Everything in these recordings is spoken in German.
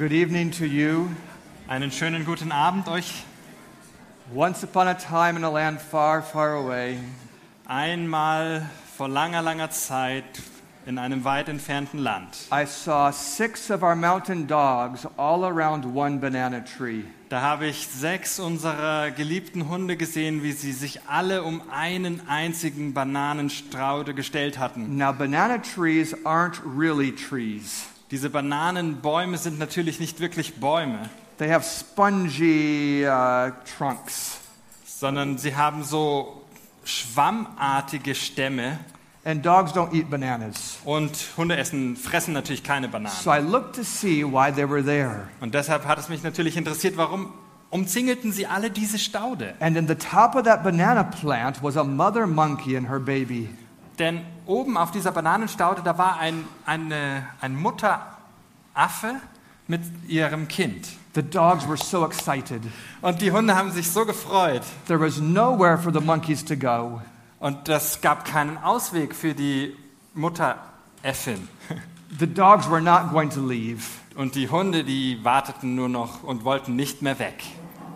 Good evening to you. Einen schönen guten Abend euch. Once upon a time in a land far, far away, Einmal vor langer, langer Zeit in einem weit entfernten Land. I saw 6 of our mountain dogs all around one banana tree. Da habe ich 6 unserer geliebten Hunde gesehen, wie sie sich alle um einen einzigen Bananenstraude gestellt hatten. Now, banana trees aren't really trees. Diese Bananenbäume sind natürlich nicht wirklich Bäume, They have spongy trunks. sondern sie haben so schwammartige Stämme. And dogs don't eat bananas. Und Hunde fressen natürlich keine Bananen. So I looked to see why they were there. Und deshalb hat es mich natürlich interessiert, warum umzingelten sie alle diese Staude? And in the top of that banana plant was a mother monkey and her baby. Denn oben auf dieser Bananenstaude, da war ein Mutteraffe mit ihrem Kind. The dogs were so excited. Und die Hunde haben sich so gefreut. There was nowhere for the monkeys to go. Und das gab keinen Ausweg für die Mutteräffin. The dogs were not going to leave. Und die Hunde, die warteten nur noch und wollten nicht mehr weg.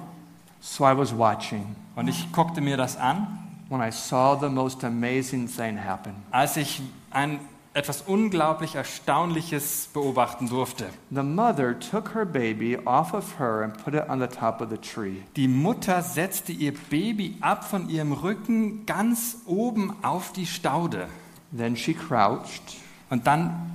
So I was watching Und ich guckte mir das an, when I saw the most amazing thing happen. als ich etwas unglaublich Erstaunliches beobachten durfte. The mother took her baby off of her and put it on the top of the tree. Die Mutter setzte ihr Baby ab von ihrem Rücken ganz oben auf die Staude. Then she crouched Und dann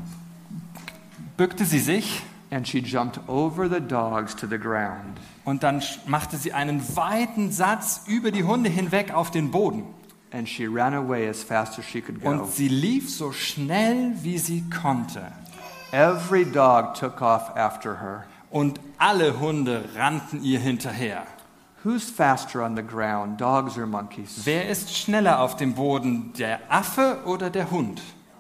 bückte sie sich and she jumped over the dogs to the ground. und dann machte sie einen weiten Satz über die Hunde hinweg auf den Boden. And she ran away as fast as she could go. Und sie lief so schnell, wie sie konnte. Every dog took off after her. Und alle Hunde rannten ihr hinterher. Who's faster on the ground, dogs or monkeys? Wer ist schneller auf dem Boden, der Affe oder der Hund?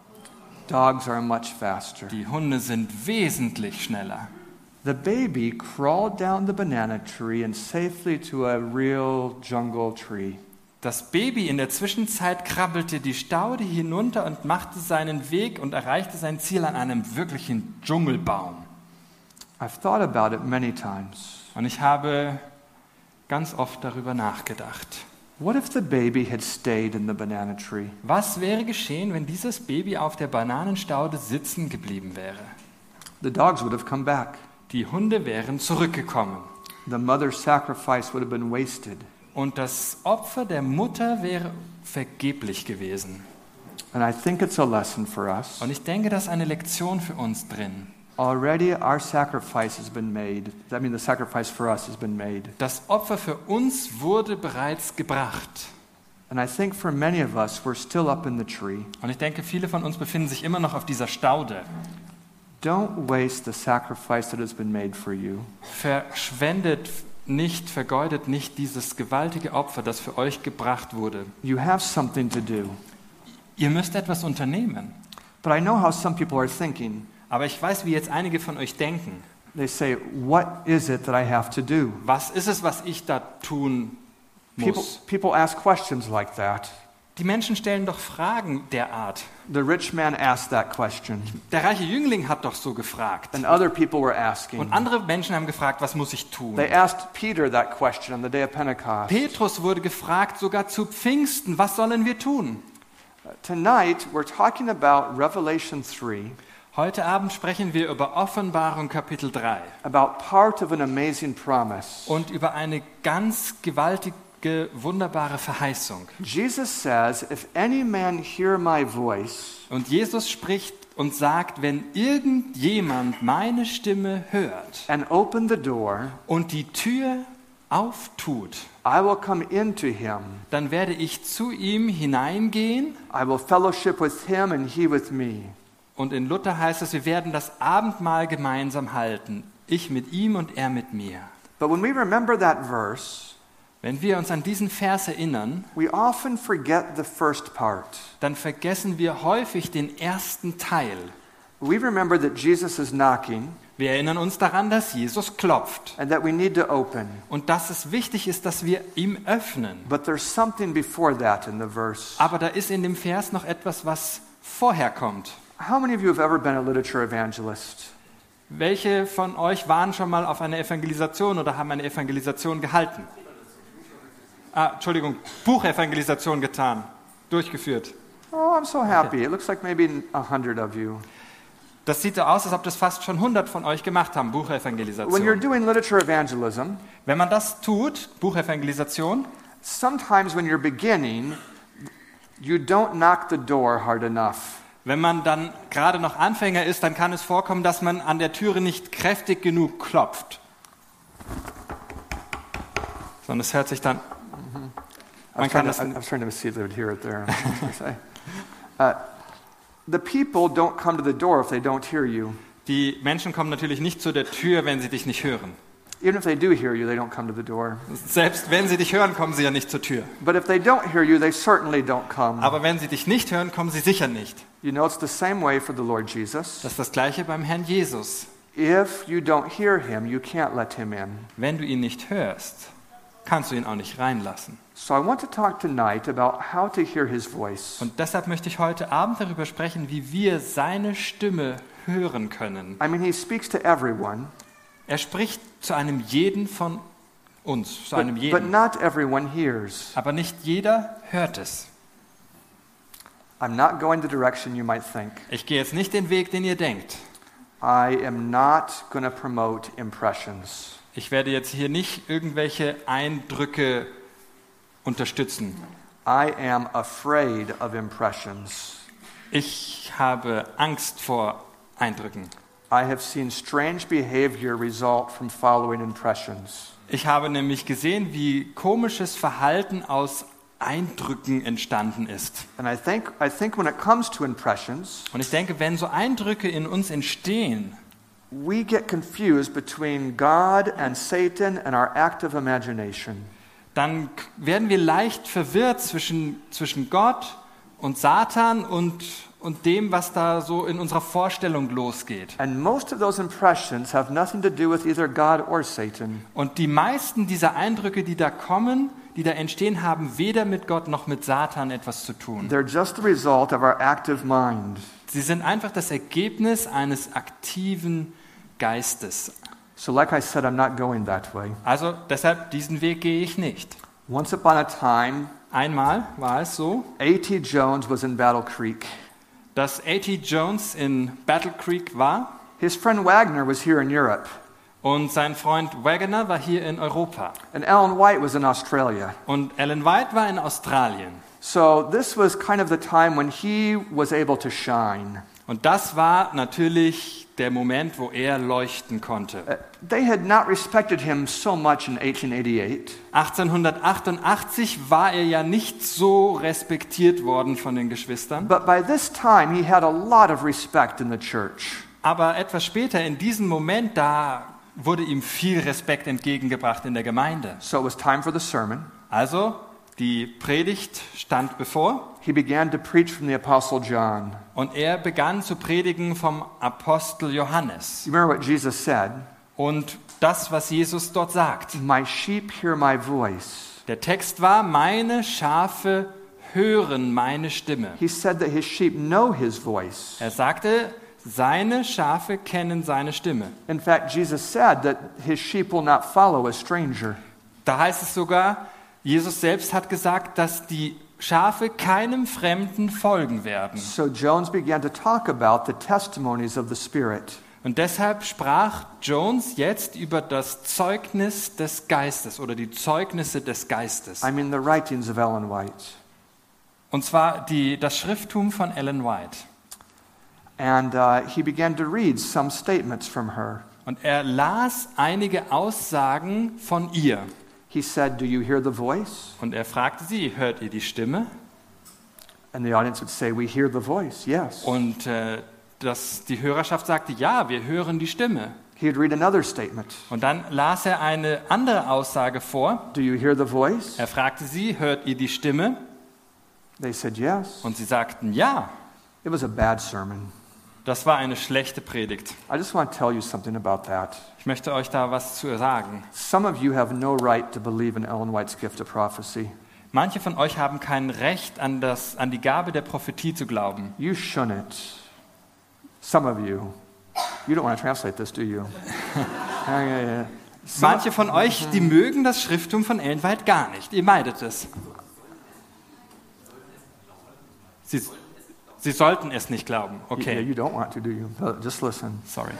Dogs are much faster. Die Hunde sind wesentlich schneller. The baby crawled down the banana tree and safely to a real jungle tree. Das Baby in der Zwischenzeit krabbelte die Staude hinunter und machte seinen Weg und erreichte sein Ziel an einem wirklichen Dschungelbaum. I've thought about it many times. Und ich habe ganz oft darüber nachgedacht. What if the baby had stayed in the banana tree? Was wäre geschehen, wenn dieses Baby auf der Bananenstaude sitzen geblieben wäre? The dogs would have come back. Die Hunde wären zurückgekommen. The mother's sacrifice would have been wasted. Und das Opfer der Mutter wäre vergeblich gewesen. And I think it's a lesson for us. Und ich denke, das ist eine Lektion für uns drin. Already our sacrifice has been made. I mean, the sacrifice for us has been made. Das Opfer für uns wurde bereits gebracht. And I think for many of us, we're still up in the tree. Und ich denke, viele von uns befinden sich immer noch auf dieser Staude. Don't waste the sacrifice that has been made for you. Vergeudet nicht dieses gewaltige Opfer, das für euch gebracht wurde. You have something to do. Ihr müsst etwas unternehmen. But I know how some people are thinking. Aber ich weiß, wie jetzt einige von euch denken. They say, what is it that I have to do? Was ist es, was ich da tun muss? People ask questions like that. Die Menschen stellen doch Fragen derart. The rich man asked that question. Der reiche Jüngling hat doch so gefragt. And other people were asking. Und andere Menschen haben gefragt, was muss ich tun? They asked Peter that question on the day of Pentecost. Petrus wurde gefragt, sogar zu Pfingsten, was sollen wir tun? Tonight we're talking about Revelation 3. Heute Abend sprechen wir über Offenbarung Kapitel 3. About part of an amazing promise. Und über eine ganz gewaltige, wunderbare Verheißung. Jesus says, if any man hear my voice, Und Jesus spricht und sagt, wenn irgendjemand meine Stimme hört and open the door, und die Tür auftut, I will come into him. dann werde ich zu ihm hineingehen. I will fellowship with him and he with me. Und in Luther heißt es, wir werden das Abendmahl gemeinsam halten. Ich mit ihm und er mit mir. But when we remember that verse, Wenn wir uns an diesen Vers erinnern, we often forget the first part. dann vergessen wir häufig den ersten Teil. We remember that Jesus is knocking Wir erinnern uns daran, dass Jesus klopft and that we need to open. und dass es wichtig ist, dass wir ihm öffnen. But there's something before that in the verse. Aber da ist in dem Vers noch etwas, was vorher kommt. How many of you have ever been a literature evangelist? Welche von euch waren schon mal auf einer Evangelisation oder haben eine Evangelisation gehalten? Buchevangelisation getan, durchgeführt. Oh, I'm so happy. It looks like maybe 100 of you. Das sieht so aus, als ob das fast schon 100 von euch gemacht haben, When you're Buchevangelisation. doing literature evangelism, Wenn man das tut, Buchevangelisation, sometimes when you're beginning, you don't knock the door hard enough. wenn man dann gerade noch Anfänger ist, dann kann es vorkommen, dass man an der Türe nicht kräftig genug klopft. Sondern es hört sich dann... I was trying to see if they would hear it there. The people don't come to the door if they don't hear you. Die Menschen kommen natürlich nicht zu der Tür, wenn sie dich nicht hören. Even if they do hear you, they don't come to the door. Selbst wenn sie dich hören, kommen sie ja nicht zur Tür. But if they don't hear you, they certainly don't come. Aber wenn sie dich nicht hören, kommen sie sicher nicht. You know, it's the same way for the Lord Jesus. Das ist das Gleiche beim Herrn Jesus. If you don't hear him, you can't let him in. Wenn du ihn nicht hörst, kannst du ihn auch nicht reinlassen. So I want to talk tonight about how to hear his voice. Und deshalb möchte ich heute Abend darüber sprechen, wie wir seine Stimme hören können. I mean, he speaks to everyone, Er spricht zu einem jeden von uns, zu einem but jeden. not everyone hears. Aber nicht jeder hört es. I'm not going the direction you might think. Ich gehe jetzt nicht den Weg, den ihr denkt. I am not going to promote impressions. Ich werde jetzt hier nicht irgendwelche Eindrücke unterstützen. I am afraid of impressions. Ich habe Angst vor Eindrücken. I have seen strange behavior result from following impressions. Ich habe nämlich gesehen, wie komisches Verhalten aus Eindrücken entstanden ist. And I think when it comes to impressions, Und ich denke, wenn so Eindrücke in uns entstehen, we get confused between God and Satan and our active imagination. dann werden wir leicht verwirrt zwischen Gott und Satan und dem, was da so in unserer Vorstellung losgeht. And most of those impressions have nothing to do with either God or Satan. Und die meisten dieser Eindrücke, die da kommen, die da entstehen, haben weder mit Gott noch mit Satan etwas zu tun. They're just the result of our active mind. Sie sind einfach das Ergebnis eines aktiven Geistes. So like I said, I'm not going that way. Also deshalb, diesen Weg gehe ich nicht. Once upon a time, Einmal war es so, A.T. Jones was in Battle Creek. dass A.T. Jones in Battle Creek war His friend Wagner was here in Europe. und sein Freund Wagner war hier in Europa. And Ellen White was in Australia. Und Ellen White war in Australien. So this was kind of the time when he was able to shine. Und das war natürlich der Moment, wo er leuchten konnte. They had not respected him so much in 1888. 1888 war er ja nicht so respektiert worden von den Geschwistern. But by this time, he had a lot of respect in the church. Aber etwas später, in diesem Moment, da wurde ihm viel Respekt entgegengebracht in der Gemeinde. So it was time for the sermon. Also, die Predigt stand bevor He began to preach from the Apostle John. und er begann zu predigen vom Apostel Johannes. You remember what Jesus said? Und das, was Jesus dort sagt. My sheep hear my voice. Der Text war, meine Schafe hören meine Stimme. He said that his sheep know his voice. Er sagte, seine Schafe kennen seine Stimme. In fact, Jesus said that his sheep will not follow a stranger. Da heißt es sogar, Jesus selbst hat gesagt, dass die Schafe keinem Fremden folgen werden. So Jones began to talk about the testimonies of the Spirit. Und deshalb sprach Jones jetzt über das Zeugnis des Geistes oder die Zeugnisse des Geistes. I mean the writings of Ellen White. Und zwar das Schrifttum von Ellen White. And he began to read some statements from her. Und er las einige Aussagen von ihr. He said, "Do you hear the voice?" Und er fragte sie, hört ihr die Stimme? And the audience would say, "We hear the voice, yes." Und die Hörerschaft sagte, ja, wir hören die Stimme. He'd read another statement. Und dann las er eine andere Aussage vor. "Do you hear the voice?" Er fragte sie, hört ihr die Stimme? They said, "Yes." Und sie sagten, ja. It was a bad sermon. Das war eine schlechte Predigt. I just want to tell you something about that. Ich möchte euch da was zu sagen. Some of you have no right to believe in Ellen White's gift of prophecy. Manche von euch haben kein Recht, an die Gabe der Prophetie zu glauben. You shouldn't. Some of you. You don't want to translate this, do you? Yeah. Manche von euch, die mögen das Schrifttum von Ellen White gar nicht. Ihr meidet es. Sie sollten es nicht glauben. Yeah, Okay, you don't want to, do you? Just listen. sorry.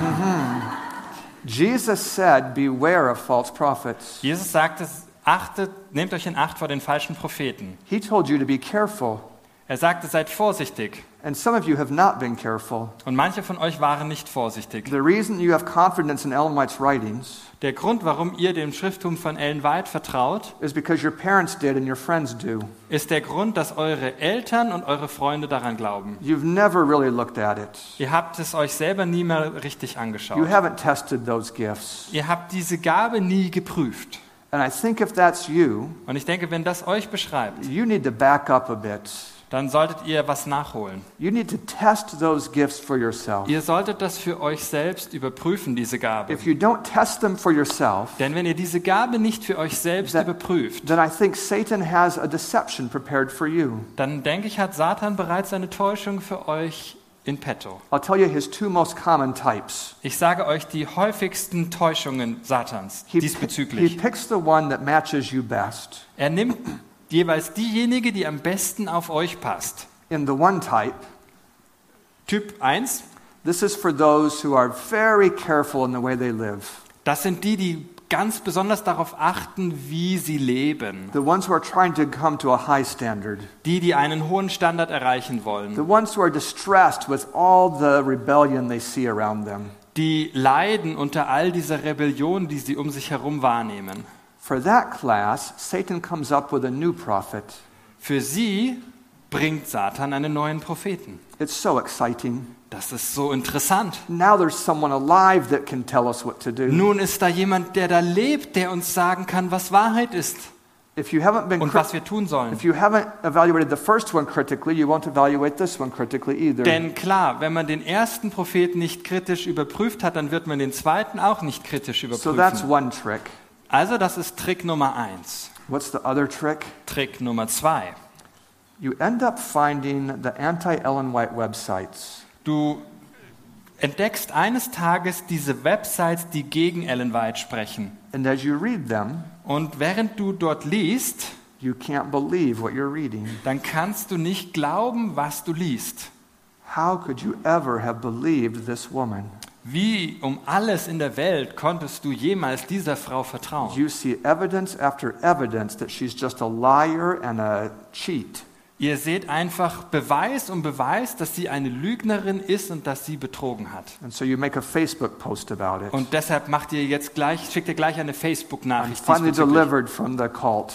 Jesus said, beware of false prophets. Jesus sagte, nehmt euch in Acht vor den falschen Propheten. He told you to be careful. Er sagte, seid vorsichtig. And some of you have not been careful. Und manche von euch waren nicht vorsichtig. The reason you have confidence in Ellen White's writings Der Grund, warum ihr dem Schrifttum von Ellen White vertraut, is because your parents did and your friends do. ist der Grund, dass eure Eltern und eure Freunde daran glauben. You've never really looked at it. Ihr habt es euch selber nie mal richtig You angeschaut. haven't tested those gifts. Ihr habt diese Gabe nie geprüft. And I think if that's you, Und ich denke, wenn das euch beschreibt, you need to back up a bit. dann solltet ihr was nachholen. You need to test those gifts for yourself. Ihr solltet das für euch selbst überprüfen, diese Gabe. If you don't test them for yourself, Denn wenn ihr diese Gabe nicht für euch selbst That- überprüft, then I think Satan has a deception prepared for you. dann denke ich, hat Satan bereits eine Täuschung für euch in petto. I'll tell you his two most common types. Ich sage euch die häufigsten Täuschungen Satans He diesbezüglich. picks the one that matches you best. Er nimmt jeweils diejenige, die am besten auf euch passt. In the one type, Typ 1, this is for those who are very careful in the way they live. das sind die ganz besonders darauf achten, wie sie leben. The ones who are trying to come to a high standard. Die einen hohen Standard erreichen The wollen. ones who are distressed with all the rebellion they see around them. Die leiden unter all dieser Rebellion, die sie um sich herum wahrnehmen. For that class, Satan comes up with a new prophet. Für sie bringt Satan einen neuen Propheten. It's so exciting. Das ist so interessant. Now there's someone alive that can tell us what to do. Nun ist da jemand, der da lebt, der uns sagen kann, was Wahrheit ist If you haven't been und was wir tun sollen. if you haven't evaluated the first one critically, you won't evaluate this one critically either. Denn klar, wenn man den ersten Propheten nicht kritisch überprüft hat, dann wird man den zweiten auch nicht kritisch So that's überprüfen. one trick. Also das ist Trick Nummer 1. What's the other trick? Trick Nummer 2. You end up finding the anti-Ellen White websites. Du entdeckst eines Tages diese Websites, die gegen Ellen White sprechen. And as you read them, Und während du dort liest, you can't believe what you're reading. dann kannst du nicht glauben, was du liest. How could you ever have believed this woman? Wie um alles in der Welt konntest du jemals dieser Frau vertrauen? You see evidence after evidence that she's just a liar and a cheat. Ihr seht einfach Beweis um Beweis, dass sie eine Lügnerin ist und dass sie betrogen hat. And so you make a Facebook post about it. Und deshalb schickt ihr gleich eine I'm Facebook-Nachricht finally diesbezüglich. delivered from the cult.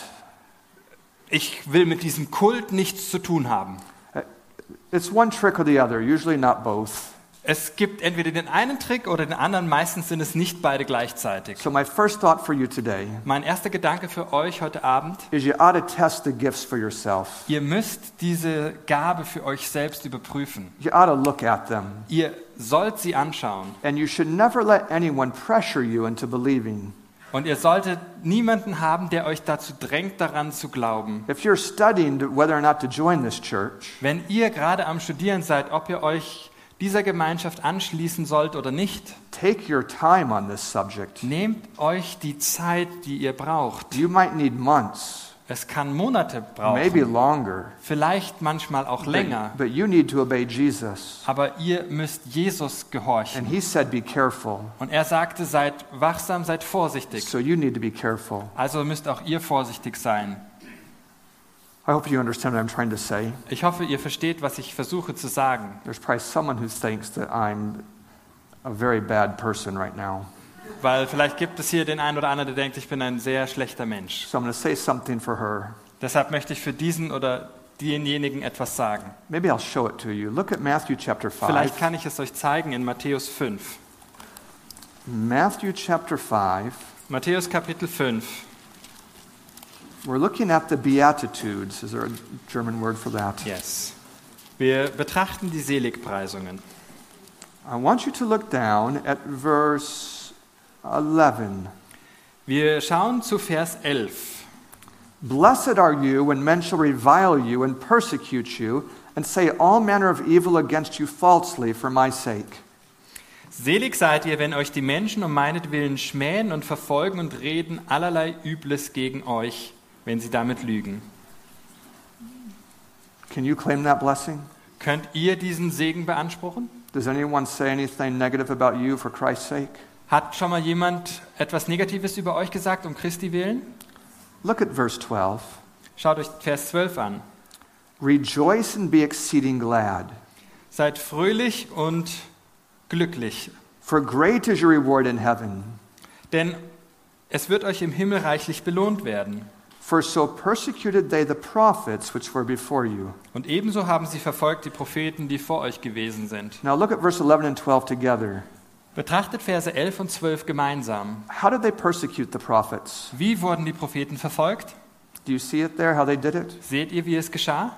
Ich will mit diesem Kult nichts zu tun haben. It's one trick or the other, usually not both. Es gibt entweder den einen Trick oder den anderen, meistens sind es nicht beide gleichzeitig. So my first thought for you today Mein erster Gedanke für euch heute Abend: is you ought to test the gifts for yourself. Ihr müsst diese Gabe für euch selbst überprüfen. You ought to look at them. Ihr sollt sie anschauen. And you should never let anyone pressure you into believing. Und ihr solltet niemanden haben, der euch dazu drängt, daran zu glauben. If you're studying whether or not to join this church, Wenn ihr gerade am Studieren seid, ob ihr euch dieser Gemeinschaft anschließen sollt oder nicht, take your time on this subject. nehmt euch die Zeit, die ihr braucht. You might need months, Es kann Monate maybe brauchen, longer, vielleicht manchmal auch länger. but you need to obey Jesus. Aber ihr müsst Jesus And gehorchen. he said, be careful. Und er sagte, seid wachsam, seid vorsichtig. So you need to be careful. Also müsst auch ihr vorsichtig sein. I hope you understand what I'm trying to say. Ich hoffe, ihr versteht, was ich versuche zu sagen. There's probably someone who thinks that I'm a very bad person right now. Weil vielleicht gibt es hier den einen oder anderen, der denkt, ich bin ein sehr schlechter Mensch. So I'm going to say something for her. Deshalb möchte ich für diesen oder denjenigen etwas sagen. Maybe I'll show it to you. Look at Matthew chapter 5. Vielleicht kann ich es euch zeigen in Matthäus 5. Matthew chapter 5. Matthäus Kapitel 5. We're looking at the Beatitudes. Is there a German word for that? Yes. Wir betrachten die Seligpreisungen. I want you to look down at verse 11. Wir schauen zu Vers 11. Blessed are you when men shall revile you and persecute you and say all manner of evil against you falsely for my sake. Selig seid ihr, wenn euch die Menschen um meinetwillen schmähen und verfolgen und reden allerlei Übles gegen euch, wenn sie damit lügen. Can you claim that blessing? Könnt ihr diesen Segen beanspruchen? Does anyone say anything negative about you for Christ's sake? Hat schon mal jemand etwas Negatives über euch gesagt, um Christi willen? Look at verse 12. Schaut euch Vers 12 an. Rejoice and be exceeding glad, Seid fröhlich und glücklich, for great is your reward in heaven. denn es wird euch im Himmel reichlich belohnt werden. For so persecuted they the prophets which were before you. Und ebenso haben sie verfolgt die Propheten, die vor euch gewesen sind. Now look at verse 11 and 12 together. Betrachtet Verse 11 und 12 gemeinsam. How did they persecute the prophets? Wie wurden die Propheten verfolgt? Do you see it there, how they did it? Seht ihr, wie es geschah?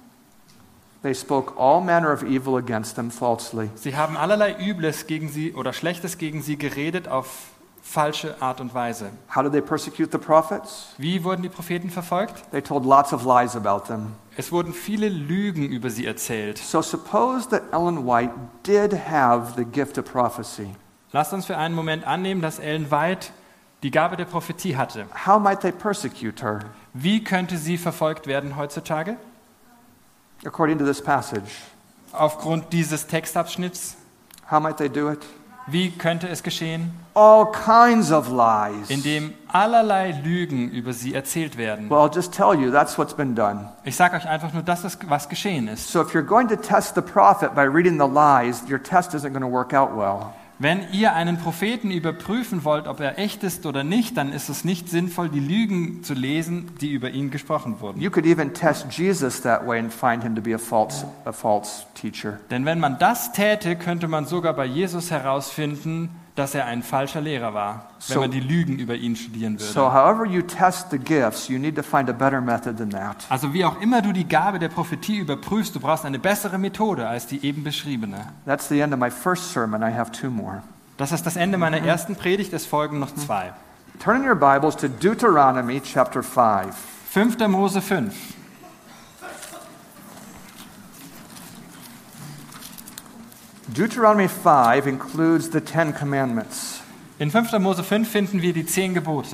They spoke all manner of evil against them falsely. Sie haben allerlei Übles gegen sie oder Schlechtes gegen sie geredet auf falsche Art und Weise. How did they persecute the prophets? Wie wurden die Propheten verfolgt? They told lots of lies about them. Es wurden viele Lügen über sie erzählt. So suppose that Ellen White did have the gift of prophecy. Lasst uns für einen Moment annehmen, dass Ellen White die Gabe der Prophetie hatte. How might they persecute her? Wie könnte sie verfolgt werden heutzutage? According to this passage. Aufgrund dieses Textabschnitts. How might they do it? Wie könnte es geschehen? All kinds of lies. Indem allerlei Lügen über sie erzählt werden. Well, I'll just tell you, that's what's been done. Ich sage euch einfach nur, das ist, was geschehen ist. So if you're going to test the prophet by reading the lies, your test isn't going to work out well. Wenn ihr einen Propheten überprüfen wollt, ob er echt ist oder nicht, dann ist es nicht sinnvoll, die Lügen zu lesen, die über ihn gesprochen wurden. You could even test Jesus that way and find him to be a false teacher. Denn wenn man das täte, könnte man sogar bei Jesus herausfinden, dass er ein falscher Lehrer war, wenn man die Lügen über ihn studieren würde. So however you test the gifts, you need to find a better method than that. Also wie auch immer du die Gabe der Prophetie überprüfst, du brauchst eine bessere Methode als die eben beschriebene. That's the end of my first sermon. I have two more. Das ist das Ende meiner ersten Predigt, es folgen noch 2. Turn in your Bibles to Deuteronomy chapter 5. 5. Mose 5. Deuteronomy 5 includes the 10 commandments. In 5. Mose 5 finden wir die 10 Gebote.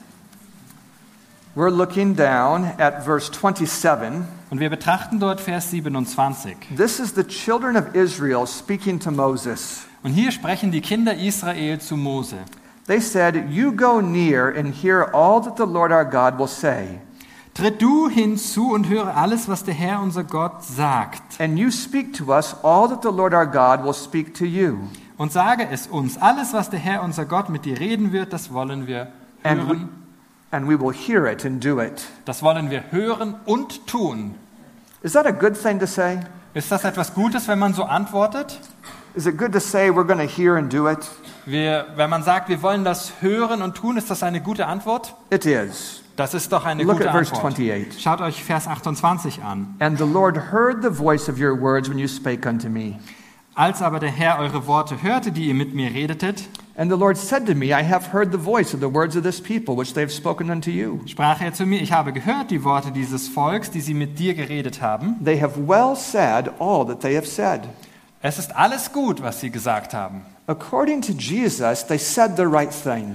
We're looking down at verse 27. Und wir betrachten dort Vers 27. This is the children of Israel speaking to Moses. Und hier sprechen die Kinder Israel zu Mose. They said, "You go near and hear all that the Lord our God will say. Tritt du hinzu und höre alles, was der Herr unser Gott sagt. And you speak to us all that the Lord our God will speak to you. Und sage es uns, alles, was der Herr unser Gott mit dir reden wird, das wollen wir hören. And we will hear it and do it." Das wollen wir hören und tun. Is that a good thing to say? Ist das etwas Gutes, wenn man so antwortet? Is it good to say we're going to hear and do it? Wenn man sagt, wir wollen das hören und tun, ist das eine gute Antwort? It is. Das ist doch eine Look gute at verse Antwort. 28. Schaut euch Vers 28 an. And the Lord heard the voice of your words when you spake unto me. Als aber der Herr eure Worte hörte, die ihr mit mir redetet, And the Lord said to me, I have heard the voice of the words of this people, which they have spoken unto you. sprach er zu mir, ich habe gehört die Worte dieses Volks, die sie mit dir geredet haben. They have well said all that they have said. Es ist alles gut, was sie gesagt haben. According to Jesus, they said the right thing.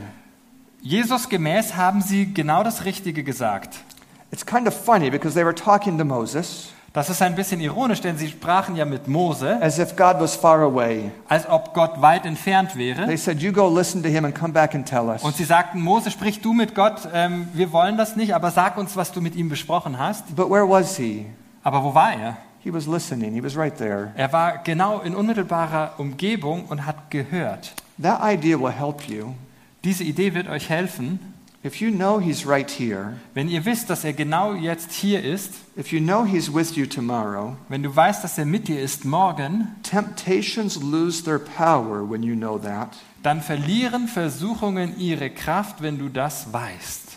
Jesus gemäß haben sie genau das Richtige gesagt. It's kind of funny because they were talking to Moses Das ist ein bisschen ironisch, denn sie sprachen ja mit Mose, as if God was far away. als ob Gott weit entfernt wäre. They said, "You go listen to him and come back and tell us." Und sie sagten, Mose, sprich du mit Gott, wir wollen das nicht, aber sag uns, was du mit ihm besprochen hast. But where was he? Aber wo war er? He was listening. He was right there. Er war genau in unmittelbarer Umgebung und hat gehört. That idea will help you. Diese Idee wird euch helfen, If you know he's right here, wenn ihr wisst, dass er genau jetzt hier ist, if you know he's with you tomorrow, wenn du weißt, dass er mit dir ist morgen, temptations lose their power when you know that. dann verlieren Versuchungen ihre Kraft, wenn du das weißt.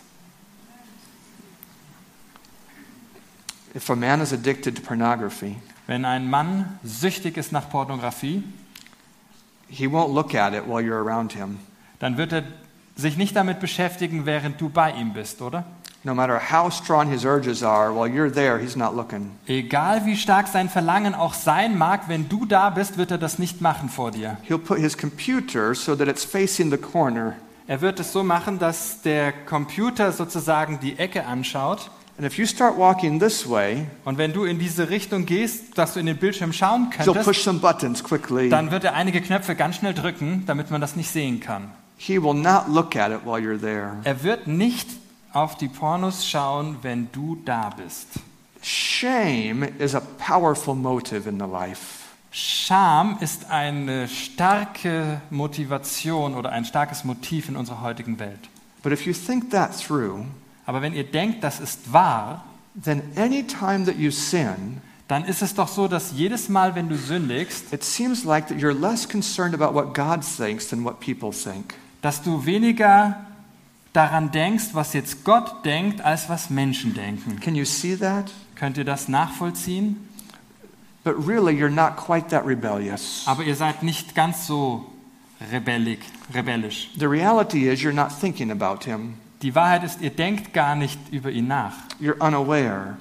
If a man is addicted to pornography, Wenn ein Mann süchtig ist nach Pornografie, he won't look at it while you're around him. dann wird er sich nicht damit beschäftigen, während du bei ihm bist, oder? No matter how strong his urges are, while you're there, he's not looking. Egal wie stark sein Verlangen auch sein mag, wenn du da bist, wird er das nicht machen vor dir. He'll put his computer so that it's facing the corner. Er wird es so machen, dass der Computer sozusagen die Ecke anschaut. And if you start walking this way, Und wenn du in diese Richtung gehst, dass du in den Bildschirm schauen he'll push könntest, some buttons quickly. dann wird er einige Knöpfe ganz schnell drücken, damit man das nicht sehen kann. He will not look at it while you're there. Er wird nicht auf die Pornos schauen, wenn du da bist. Shame is a powerful motive in the life. Scham ist eine starke Motivation oder ein starkes Motiv in unserer heutigen Welt. But if you think that through, Aber wenn ihr denkt, das ist wahr, then any time that you sin, dann ist es doch so, dass jedes Mal, wenn du sündigst, it seems like that you're less concerned about what God thinks than what people think. dass du weniger daran denkst, was jetzt Gott denkt, als was Menschen denken. Can you see that? Könnt ihr das nachvollziehen? But really, you're not quite that rebellious. Aber ihr seid nicht ganz so rebellisch. The reality is you're not thinking about him. Die Wahrheit ist, ihr denkt gar nicht über ihn nach. You're unaware.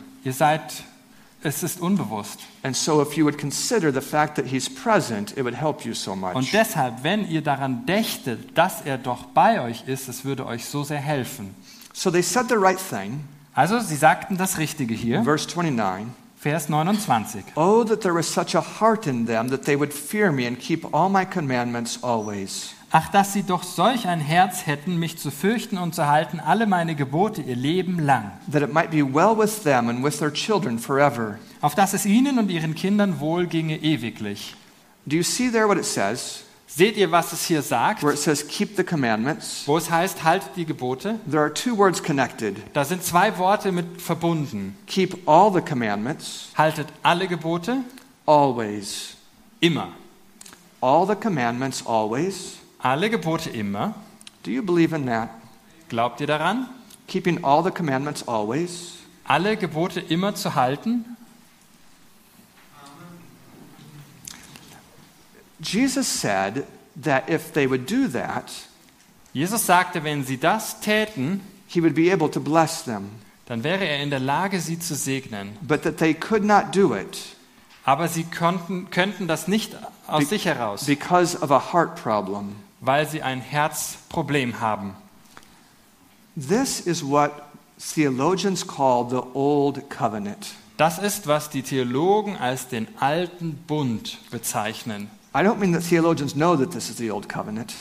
Es ist unbewusst. And so if you would consider the fact that he's present, it would help you so much. Und deshalb, wenn ihr daran dächtet, dass er doch bei euch ist, es würde euch so sehr helfen. So they said the right thing. Also, sie sagten das Richtige hier. Verse 29. Vers 29. Oh, that there was such a heart in them that they would fear me and keep all my commandments always. Ach, dass sie doch solch ein Herz hätten, mich zu fürchten und zu halten, alle meine Gebote ihr Leben lang. That it might be well with them and with their children forever. Auf dass es ihnen und ihren Kindern wohl ginge ewiglich. Do you see there what it says? Seht ihr, was es hier sagt? Where it says, keep the commandments. Wo es heißt, haltet die Gebote. There are two words connected. Da sind zwei Worte mit verbunden. Keep all the commandments. Haltet alle Gebote. Always. Immer. All the commandments always. Alle Gebote immer. Do you believe in that? Glaubt ihr daran? Keeping all the commandments always. Alle Gebote immer zu halten? Jesus said that if they would do that, Jesus sagte, wenn sie das täten, he would be able to bless them, dann wäre er in der Lage, sie zu segnen. but that they could not do it Aber sie könnten das nicht aus sich heraus, because of a heart problem. weil sie ein Herzproblem haben. This is what theologians call the Old Covenant. Das ist, was die Theologen als den alten Bund bezeichnen. I don't mean that theologians know that this is the Old Covenant.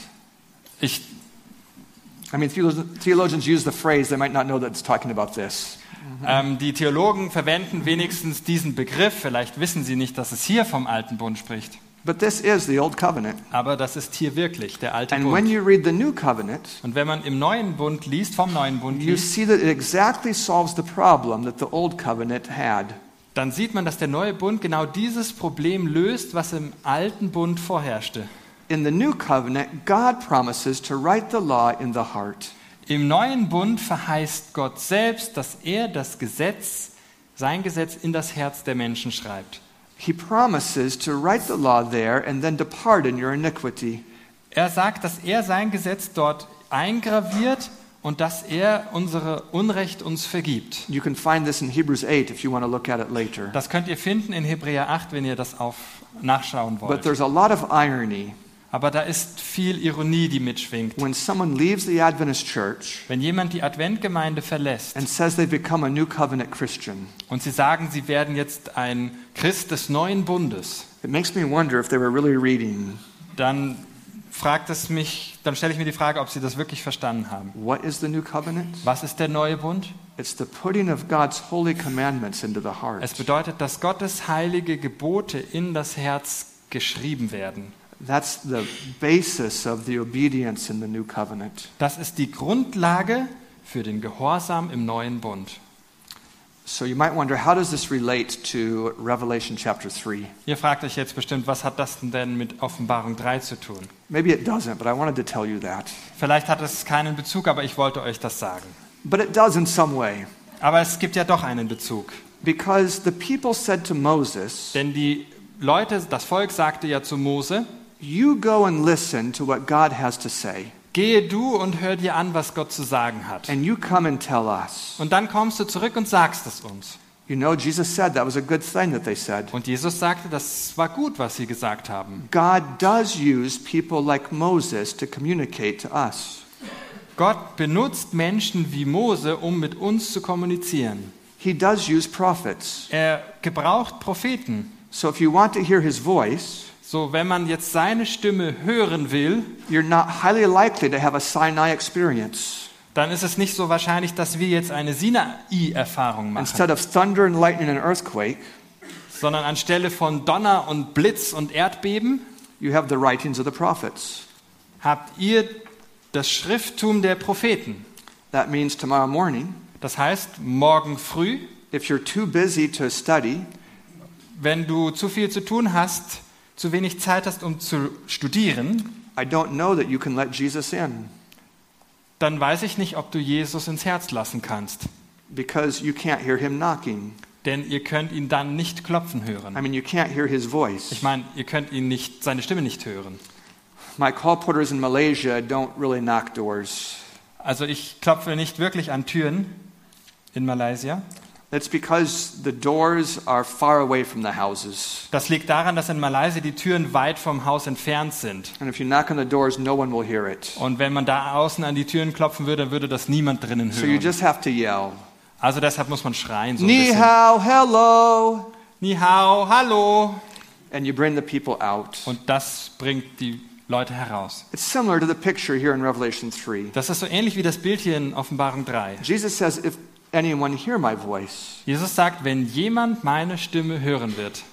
I mean, theologians use the phrase, they might not know that it's talking about this. Die Theologen verwenden wenigstens diesen Begriff, vielleicht wissen sie nicht, dass es hier vom alten Bund spricht. But this is the Old Covenant. Aber das ist hier wirklich der alte And when Bund. you read the New Covenant, Und wenn man im neuen Bund liest, vom neuen Bund you liest, see that it exactly solves the problem that the Old Covenant had. dann sieht man, dass der neue Bund genau dieses Problem löst, was im alten Bund vorherrschte. In the New Covenant, God promises to write the law in the heart. Im neuen Bund verheißt Gott selbst, dass er sein Gesetz in das Herz der Menschen schreibt. He promises to write the law there and then to pardon your iniquity. Er sagt, dass er sein Gesetz dort eingraviert und dass er unsere Unrecht uns vergibt. You can find this in Hebrews 8 if you want to look at it later. Das könnt ihr finden in Hebräer 8, wenn ihr das nachschauen But wollt. there's a lot of irony. Aber da ist viel Ironie, die mitschwingt. When someone leaves the Adventist church Wenn jemand die Adventgemeinde verlässt and says they've become a New Covenant Christian, und sie sagen, sie werden jetzt ein Christ des neuen Bundes, it makes me wonder if they were really reading. dann stelle ich mir die Frage, ob sie das wirklich verstanden haben. What is the New Covenant? Was ist der neue Bund? It's the putting of God's holy commandments into the heart. Es bedeutet, dass Gottes heilige Gebote in das Herz geschrieben werden. That's the basis of the obedience in the New Covenant. Das ist die Grundlage für den Gehorsam im neuen Bund. So you might wonder, how does this relate to Revelation chapter 3? Ihr fragt euch jetzt bestimmt, was hat das denn mit Offenbarung 3 zu tun? Maybe it doesn't, but I wanted to tell you that. Vielleicht hat es keinen Bezug, aber ich wollte euch das sagen. But it does in some way. Aber es gibt ja doch einen Bezug. Because the people said to Moses, Denn das Volk sagte ja zu Mose, you go and listen to what God has to say. gehe du und hör dir an, was Gott zu sagen hat. And you come and tell us. Und dann kommst du zurück und sagst es uns. You know, Jesus said that was a good thing that they said. Und Jesus sagte, das war gut, was sie gesagt haben. God does use people like Moses to communicate to us. Gott benutzt Menschen wie Mose, um mit uns zu kommunizieren. He does use prophets. Er gebraucht Propheten. So if you want to hear his voice, So, wenn man jetzt seine Stimme hören will, you're not highly likely to have a Sinai experience. dann ist es nicht so wahrscheinlich, dass wir jetzt eine Sinai-Erfahrung machen. Instead of thunder and lightning and earthquake, Sondern anstelle von Donner und Blitz und Erdbeben you have the writings of the prophets. habt ihr das Schrifttum der Propheten. That means tomorrow morning, Das heißt, morgen früh, if you're too busy to study, wenn du zu viel zu tun hast, zu wenig Zeit hast, um zu studieren, I don't know that you can let Jesus in dann weiß ich nicht, ob du Jesus ins Herz lassen kannst. because you can't hear him knocking. Denn ihr könnt ihn dann nicht klopfen hören. I mean, you can't hear his voice. Ich meine, ihr könnt ihn nicht, seine Stimme nicht hören. My colporteurs in Malaysia don't really knock doors. Also ich klopfe nicht wirklich an Türen in Malaysia. That's because the doors are far away from the houses. Das liegt daran, dass in Malaysia die Türen weit vom Haus entfernt sind. And if you knock on the doors, no one will hear it. Und wenn man da außen an die Türen klopfen würde, dann würde das niemand drinnen So you hören. just have to yell. Also deshalb muss man schreien so ein Ni bisschen. hao, hello. Ni hao, hallo. And you bring the people out. Und das bringt die Leute heraus. It's similar to the picture here in Revelation 3. Das ist so ähnlich wie das Bild hier in Offenbarung 3. Jesus says, if anyone hear my voice, Jesus sagt, wenn jemand meine Stimme hören wird.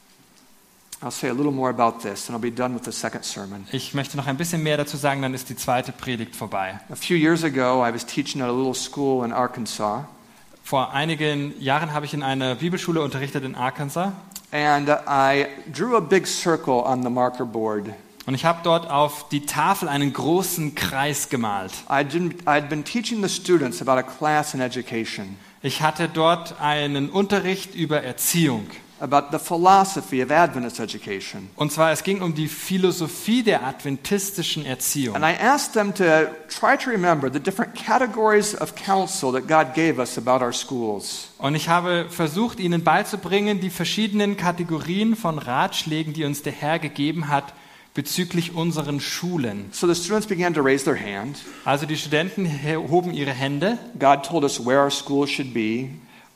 I'll say a little more about this and I'll be done with the second sermon. Ich möchte noch ein bisschen mehr dazu sagen, dann ist die zweite Predigt vorbei. A few years ago, I was teaching at a little school in Arkansas, Vor einigen Jahren habe ich in einer Bibelschule unterrichtet in Arkansas. and I drew a big circle on the marker board. Und ich habe dort auf die Tafel einen großen Kreis gemalt. I'd been teaching the students about a class in education, Ich hatte dort einen Unterricht über Erziehung. about the philosophy of Adventist education. Und zwar, es ging um die Philosophie der adventistischen Erziehung. And I asked them to try to remember the different categories of counsel that God gave us about our schools. Und ich habe versucht, ihnen beizubringen, die verschiedenen Kategorien von Ratschlägen, die uns der Herr gegeben hat, bezüglich unseren Schulen. So the students began to raise their hand. Also die Studenten hoben ihre Hände God told us where our school should be,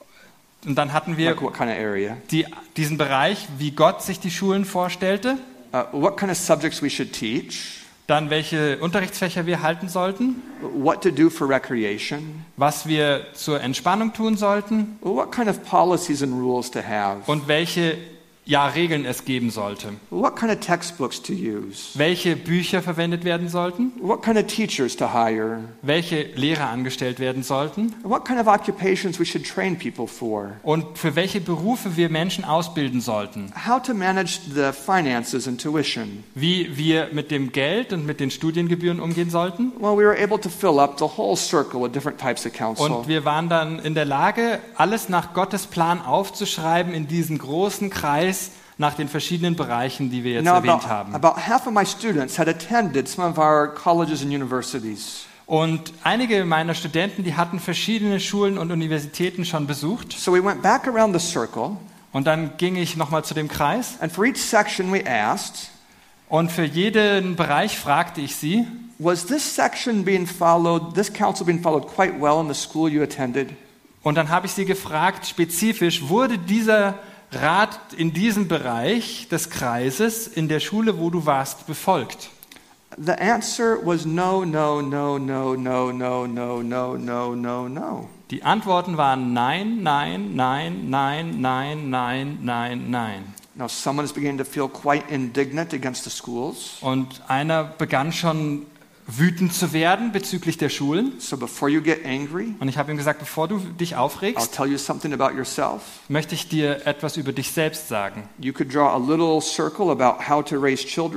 und dann hatten wir like what kind of area, diesen Bereich, wie Gott sich die Schulen vorstellte, what kind of subjects we should teach, dann welche Unterrichtsfächer wir halten sollten, what to do for recreation, was wir zur Entspannung tun sollten what kind of policies and rules to have, und welche Regeln es geben sollte, what kind of textbooks to use, welche Bücher verwendet werden sollten, what kind of teachers to hire, welche Lehrer angestellt werden sollten what kind of occupations we should train people for, und für welche Berufe wir Menschen ausbilden sollten, how to manage the finances and tuition. wie wir mit dem Geld und mit den Studiengebühren umgehen sollten. Well, we were able to fill up the whole circle with different types of counsel. Und wir waren dann in der Lage, alles nach Gottes Plan aufzuschreiben in diesen großen Kreis nach den verschiedenen Bereichen, die wir jetzt Now, erwähnt haben. about half of my students had attended some of our colleges and universities. Und einige meiner Studenten, die hatten verschiedene Schulen und Universitäten schon besucht. So we went back around the circle, Und dann ging ich nochmal zu dem Kreis. and for each section we asked, Und für jeden Bereich fragte ich sie, was this section being followed, this counsel being followed quite well in the school you attended? und dann habe ich sie gefragt, spezifisch, wurde dieser Rat in diesem Bereich des Kreises in der Schule, wo du warst, befolgt? The answer was no, no, no, no, no, no, no, no, no, no, no. Die Antworten waren nein, nein, nein, nein, nein, nein, nein, nein. Now someone is beginning to feel quite indignant against the schools. Und einer begann schon wütend zu werden bezüglich der Schulen. So before you get angry, Und ich habe ihm gesagt, bevor du dich I'll aufregst, tell you something about yourself. möchte ich dir etwas über dich selbst sagen. You could draw a little circle about how to raise children.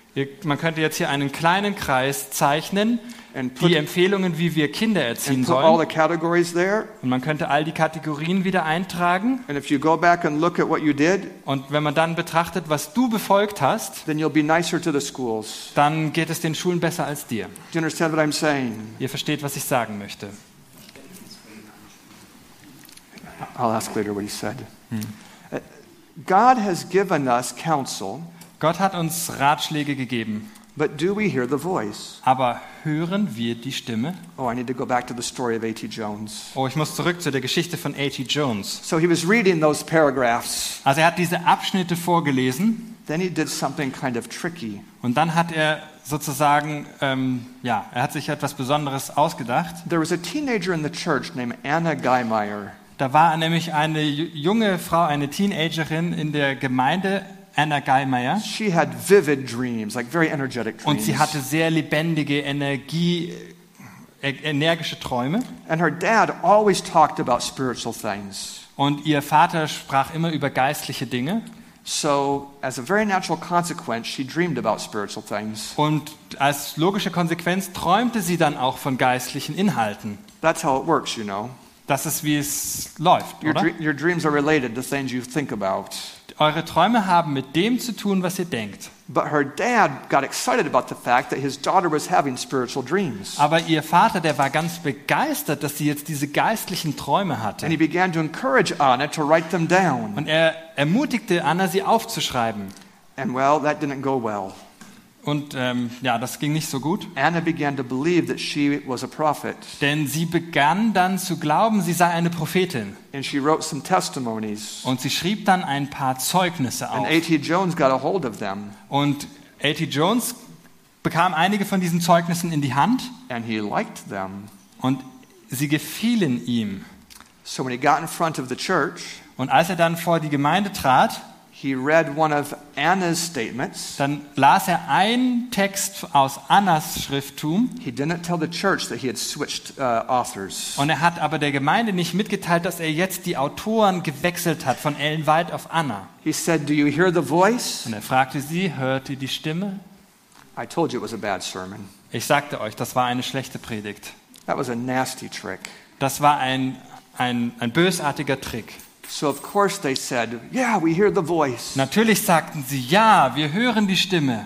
Man könnte jetzt hier einen kleinen Kreis zeichnen, and put, die Empfehlungen, wie wir Kinder erziehen and put all sollen. the categories there. Und man könnte all die Kategorien wieder eintragen. And if you go back and look at what you did, Und wenn man dann betrachtet, was du befolgt hast, then you'll be nicer to the schools. dann geht es den Schulen besser als dir. Do you understand what I'm saying? Ihr versteht, was ich sagen möchte. I'll ask later what he said. God has given us counsel, Gott hat uns Ratschläge gegeben. but do we hear the voice? Aber hören wir die Stimme? Oh, I need to go back to the story of A.T. Jones. Oh, ich muss zurück zu der Geschichte von A.T. Jones. So he was reading those paragraphs. Also er hat diese Abschnitte vorgelesen Then he did something kind of tricky. und dann hat er sozusagen, er hat sich etwas Besonderes ausgedacht. There was a teenager in the church named Anna Guymeyer. Da war nämlich eine junge Frau, eine Teenagerin in der Gemeinde, Anna Guymeyer. She had vivid dreams, like very energetic Und dreams. sie hatte sehr lebendige, energische Träume. And her dad always talked about spiritual things. Und ihr Vater sprach immer über geistliche Dinge. So, as a very natural consequence, she dreamed about spiritual things. Und als logische Konsequenz träumte sie dann auch von geistlichen Inhalten. That's how it works, you know. Das ist, wie es läuft, Your, oder? your dreams are related to things you think about. Eure Träume haben mit dem zu tun, was ihr denkt. But her dad got excited about the fact that his daughter was having spiritual dreams. Aber ihr Vater, der war ganz begeistert, dass sie jetzt diese geistlichen Träume And hatte. he began to encourage Anna to write them down. Und er ermutigte Anna, sie aufzuschreiben. And well, that didn't go well. Und das ging nicht so gut. Anna began to believe that she was a prophet. Denn sie begann dann zu glauben, sie sei eine Prophetin. And she wrote some testimonies. Und sie schrieb dann ein paar Zeugnisse And auf. A.T. Jones got a hold of them. Und A.T. Jones bekam einige von diesen Zeugnissen in die Hand And he liked them. und sie gefielen ihm. So when he got in front of the church, Und als er dann vor die Gemeinde trat, he read one of Anna's statements. dann las er einen Text aus Annas Schrifttum. He didn't tell the church that he had switched authors. Und er hat aber der Gemeinde nicht mitgeteilt, dass er jetzt die Autoren gewechselt hat von Ellen White auf Anna. He said, "Do you hear the voice?" Und er fragte sie, hört ihr die Stimme? I told you it was a bad sermon. Ich sagte euch, das war eine schlechte Predigt. That was a nasty trick. Das war ein bösartiger Trick. So of course they said, "Yeah, we hear the voice." Natürlich sagten sie, ja, wir hören die Stimme.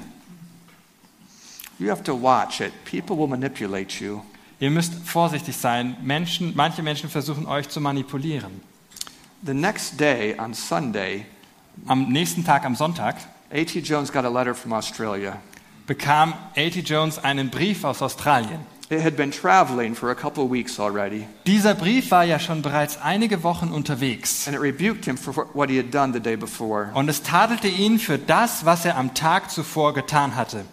You have to watch it. People will manipulate you. Ihr müsst vorsichtig sein. Manche Menschen versuchen euch zu manipulieren. The next day on Sunday, Am nächsten Tag, am Sonntag, A.T. Jones got a letter from Australia. bekam A.T. Jones einen Brief aus Australien. It had been traveling for a couple of weeks already, Dieser Brief war ja schon bereits einige Wochen unterwegs. and it rebuked him for what he had done the day before. Und es tadelte ihn für das, was er am Tag zuvor getan hatte.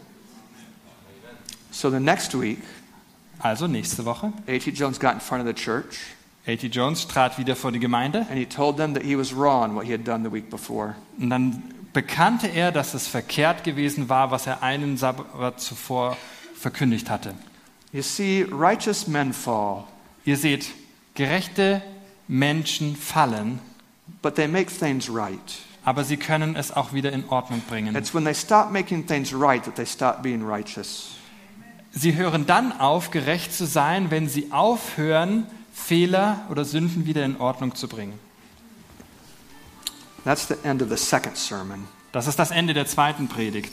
So the next week, Also nächste Woche. A.T. Jones got in front of the church, A.T. Jones trat wieder vor die Gemeinde and he told them that he was wrong what he had done the week before. und dann bekannte er, dass es verkehrt gewesen war, was er einen Sabbat zuvor verkündigt hatte. You see, righteous men fall, Ihr seht, gerechte Menschen fallen, but they make things right. aber sie können es auch wieder in Ordnung bringen. It's when they stop making things right that they stop being righteous. Sie hören dann auf, gerecht zu sein, wenn sie aufhören, Fehler oder Sünden wieder in Ordnung zu bringen. That's the end of the second sermon. Das ist das Ende der zweiten Predigt.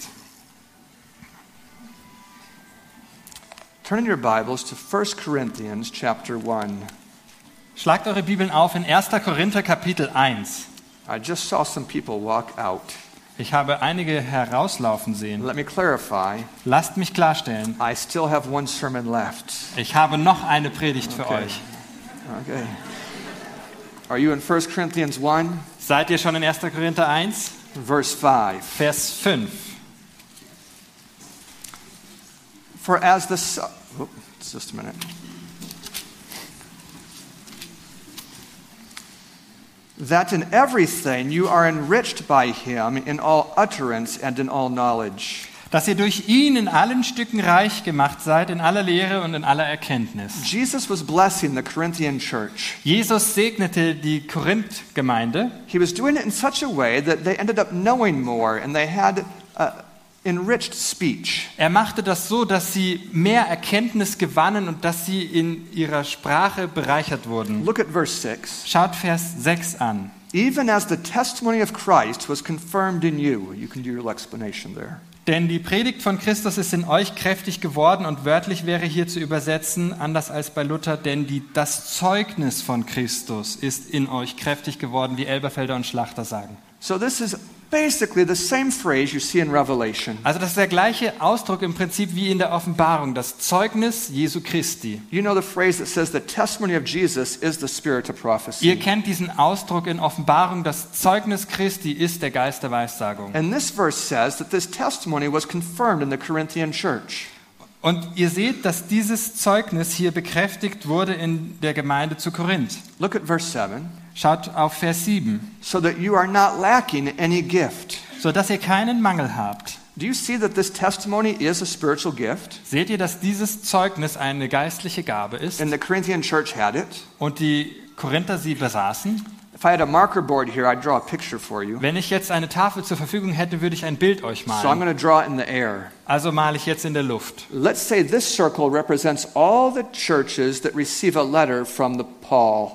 Turn in your Bibles to 1 Corinthians chapter 1. Schlagt eure Bibeln auf in 1. Korinther Kapitel 1. I just saw some people walk out. Ich habe einige herauslaufen sehen. Let me clarify. Lasst mich klarstellen, I still have one sermon left. ich habe noch eine Predigt für Okay. euch. Okay. Are you in 1 Corinthians 1, Seid ihr schon in 1. Korinther 1, verse 5? Vers 5? For as the just a minute. That in everything you are enriched by him in all utterance and in all knowledge. Dass ihr durch ihn in allen Stücken reich gemacht seid, in aller Lehre und in aller Erkenntnis. Jesus was blessing the Corinthian church. Jesus segnete die Korinth-Gemeinde He was doing it in such a way that they ended up knowing more, and they had enriched speech. Er machte das so, dass sie mehr Erkenntnis gewannen und dass sie in ihrer Sprache bereichert wurden. Look at verse 6. Schaut Vers 6 an. Even as the testimony of Christ was confirmed in you. You can do your little explanation there. Denn die Predigt von Christus ist in euch kräftig geworden und wörtlich wäre hier zu übersetzen, anders als bei Luther, denn das Zeugnis von Christus ist in euch kräftig geworden, wie Elberfelder und Schlachter sagen. So this is basically the same phrase you see in Revelation. Also das ist der gleiche Ausdruck im Prinzip wie in der Offenbarung, das Zeugnis Jesu Christi. You know the phrase that says the testimony of Jesus is the spirit of prophecy. Ihr kennt diesen Ausdruck in Offenbarung, das Zeugnis Christi ist der Geist der Weissagung. And this verse says that this testimony was confirmed in the Corinthian church. Und ihr seht, dass dieses Zeugnis hier bekräftigt wurde in der Gemeinde zu Korinth. Look at verse 7. Schaut auf Vers 7. So that you are not lacking any gift. So dass ihr keinen Mangel habt. Do you see that this testimony is a spiritual gift? Seht ihr, dass dieses Zeugnis eine geistliche Gabe ist? And the Corinthian church had it. Und die Korinther sie besaßen? If I had a marker board here, I'd draw a picture for you. Wenn ich jetzt eine Tafel zur Verfügung hätte, würde ich ein Bild euch So I'm malen. going to draw it in the air. Also male ich jetzt in der Luft. Let's say this circle represents all the churches that receive a letter from the Paul.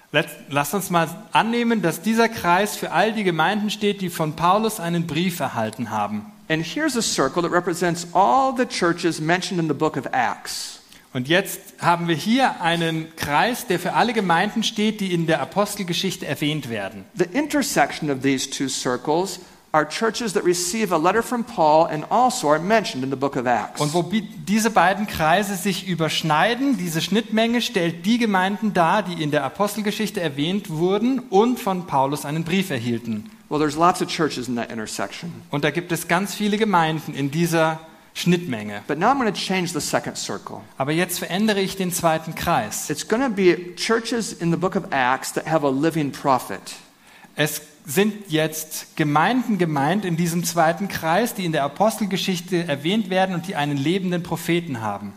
Lasst uns mal annehmen, dass dieser Kreis für all die Gemeinden steht, die von Paulus einen Brief erhalten haben. And here's a circle that represents all the churches mentioned in the book of Acts. Und jetzt haben wir hier einen Kreis, der für alle Gemeinden steht, die in der Apostelgeschichte erwähnt werden. The intersection of these two circles are churches that receive a letter from Paul and also are mentioned in the book of Acts. Und wo diese beiden Kreise sich überschneiden, diese Schnittmenge stellt die Gemeinden dar, die in der Apostelgeschichte erwähnt wurden und von Paulus einen Brief erhielten. Well, there's lots of churches in that intersection. Und da gibt es ganz viele Gemeinden in dieser Schnittmenge. But now I'm going to change the second circle. Aber jetzt verändere ich den zweiten Kreis. It's going to be churches in the book of Acts that have a living prophet. Es sind jetzt Gemeinden gemeint in diesem zweiten Kreis, die in der Apostelgeschichte erwähnt werden und die einen lebenden Propheten haben.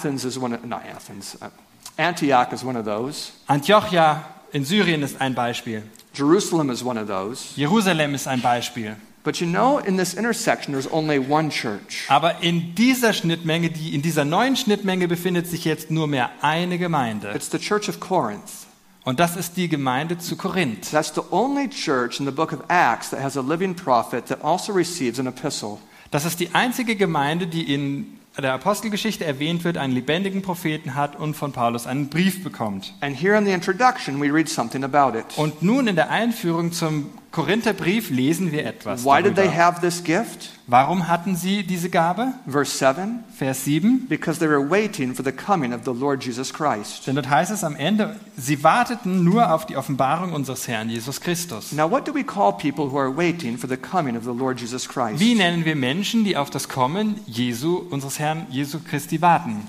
Antioch is one of those. Antiochia in Syrien ist ein Beispiel. Jerusalem is one of those. Jerusalem ist ein Beispiel. But you know, in this intersection, there's only one church. Aber in dieser Schnittmenge, in dieser neuen Schnittmenge befindet sich jetzt nur mehr eine Gemeinde. It's the church of Corinth. Und das ist die Gemeinde zu Korinth. That's the only church in the book of Acts that has a living prophet that also receives an epistle. Das ist die einzige Gemeinde, die in der Apostelgeschichte erwähnt wird, einen lebendigen Propheten hat und von Paulus einen Brief bekommt. And here in the introduction we read something about it. Und nun in der Einführung zum Korintherbrief lesen wir etwas Why did they darüber. have this gift? Warum hatten sie diese Gabe? Verse 7, Vers 7. because they were waiting for the coming of the Lord Jesus Christ. Denn dort heißt es am Ende, sie warteten nur auf die Offenbarung unseres Herrn Jesus Christus. Now what do we call people who are waiting for the coming of the Lord Jesus Christ? Wie nennen wir Menschen, die auf das Kommen unseres Herrn Jesu Christi warten?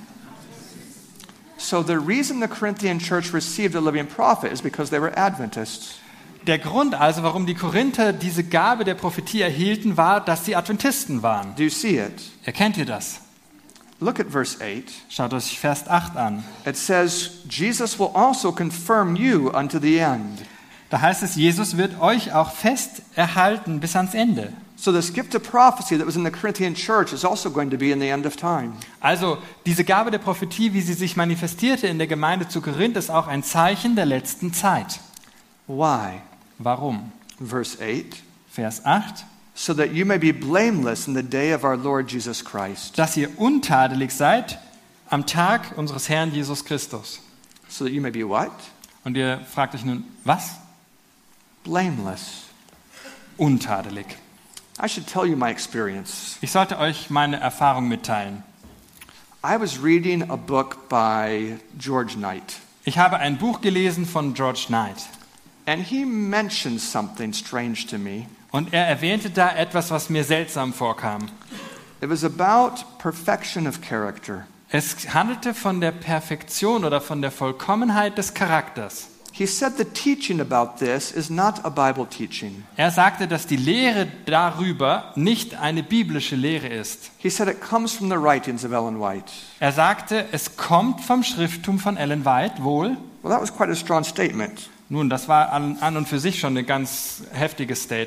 So the reason the Corinthian church received a living prophet is because they were Adventists. Der Grund also, warum die Korinther diese Gabe der Prophetie erhielten, war, dass sie Adventisten waren. Do you see it? Erkennt ihr das? Look at verse 8. Schaut euch Vers 8 an. It says, Jesus will also confirm you unto the end. Da heißt es, Jesus wird euch auch fest erhalten bis ans Ende. So this gift of prophecy that was in the Corinthian church is also going to be in the end of time. Also diese Gabe der Prophetie, wie sie sich manifestierte in der Gemeinde zu Korinth, ist auch ein Zeichen der letzten Zeit. Why? Warum? Verse 8. Vers 8. So that you may be blameless in the day of our Lord Jesus Christ. Dass ihr untadelig seid am Tag unseres Herrn Jesus Christus. So that you may be what? Und ihr fragt euch nun, was? Blameless. Untadelig. I should tell you my experience. Ich sollte euch meine Erfahrung mitteilen. I was reading a book by George Knight. Ich habe ein Buch gelesen von George Knight. And he mentioned something strange to me. Und er erwähnte da etwas, was mir seltsam vorkam. It was about perfection of character. Es handelte von der Perfektion oder von der Vollkommenheit des Charakters. He said the teaching about this is not a Bible teaching. Er sagte, dass die Lehre darüber nicht eine biblische Lehre ist. He said it comes from the writings of Ellen White. Er sagte, es kommt vom Schrifttum von Ellen White, wohl. Well, that was quite a strong statement. Nun, das war an und für sich schon ein ganz heftiges Statement.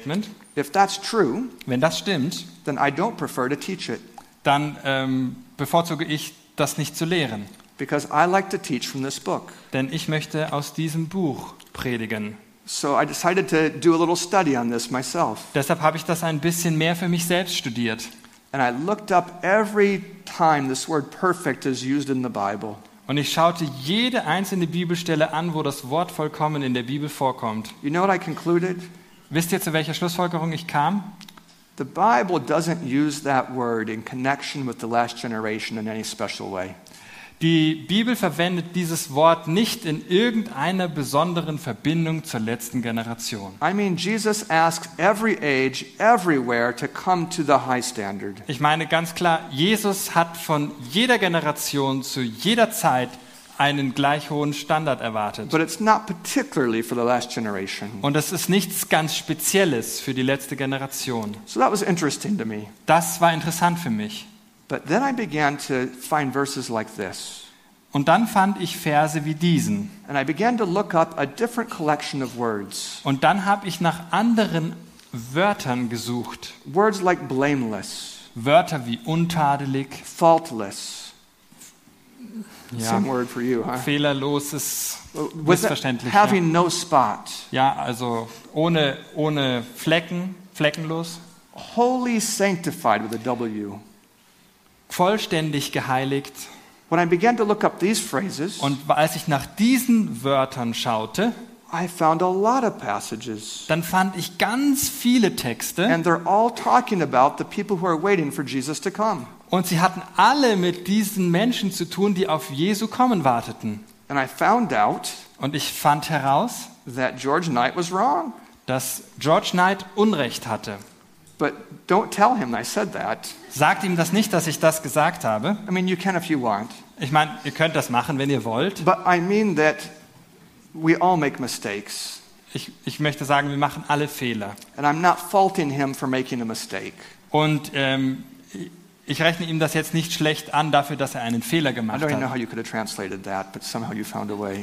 If that's true, Wenn das stimmt, then I don't prefer to teach it dann bevorzuge ich, das nicht zu lehren. because I like to teach from this book. Denn ich möchte aus diesem Buch predigen. So I decided to do a little study on this myself. Deshalb habe ich das ein bisschen mehr für mich selbst studiert. And I looked up every time this word perfect is used in the Bible. Und ich schaute jede einzelne Bibelstelle an, wo das Wort vollkommen in der Bibel vorkommt. You know what I concluded? Wisst ihr, zu welcher Schlussfolgerung ich kam? The Bible doesn't use that word in connection with the last generation in any special way. Die Bibel verwendet dieses Wort nicht in irgendeiner besonderen Verbindung zur letzten Generation. I mean, Jesus asks every age, everywhere to come to the high standard. Ich meine ganz klar, Jesus hat von jeder Generation zu jeder Zeit einen gleich hohen Standard erwartet. But it's not particularly for the last generation. Und das ist nichts ganz Spezielles für die letzte Generation. So that was interesting to me. Das war interessant für mich. But then I began to find verses like this. Und dann fand ich Verse wie diesen. And I began to look up a different collection of words. Und dann habe ich nach anderen Wörtern gesucht. Words like blameless, Wörter wie untadelig, faultless. ja, Same word for you, huh? fehlerloses, With missverständlich. Ja. having no spot. Ja, also ohne Flecken, fleckenlos, Wholly sanctified with a W. vollständig geheiligt. When I began to look up these phrases, Und als ich nach diesen Wörtern schaute, I found a lot of passages. dann fand ich ganz viele Texte And they're all talking about the people who are waiting for Jesus to come. und sie hatten alle mit diesen Menschen zu tun, die auf Jesu kommen warteten. And I found out Und ich fand heraus, that George Knight was wrong. dass George Knight Unrecht hatte. But don't tell him I said that. Sagt ihm das nicht, dass ich das gesagt habe. I mean, you can if you want. Ich meine, ihr könnt das machen, wenn ihr wollt. But I mean that we all make mistakes. Ich möchte sagen, wir machen alle Fehler. And I'm not faulting him for making a mistake. Und ich rechne ihm das jetzt nicht schlecht an dafür, dass er einen Fehler I gemacht don't even know hat. how you could have translated that, but somehow you found a way.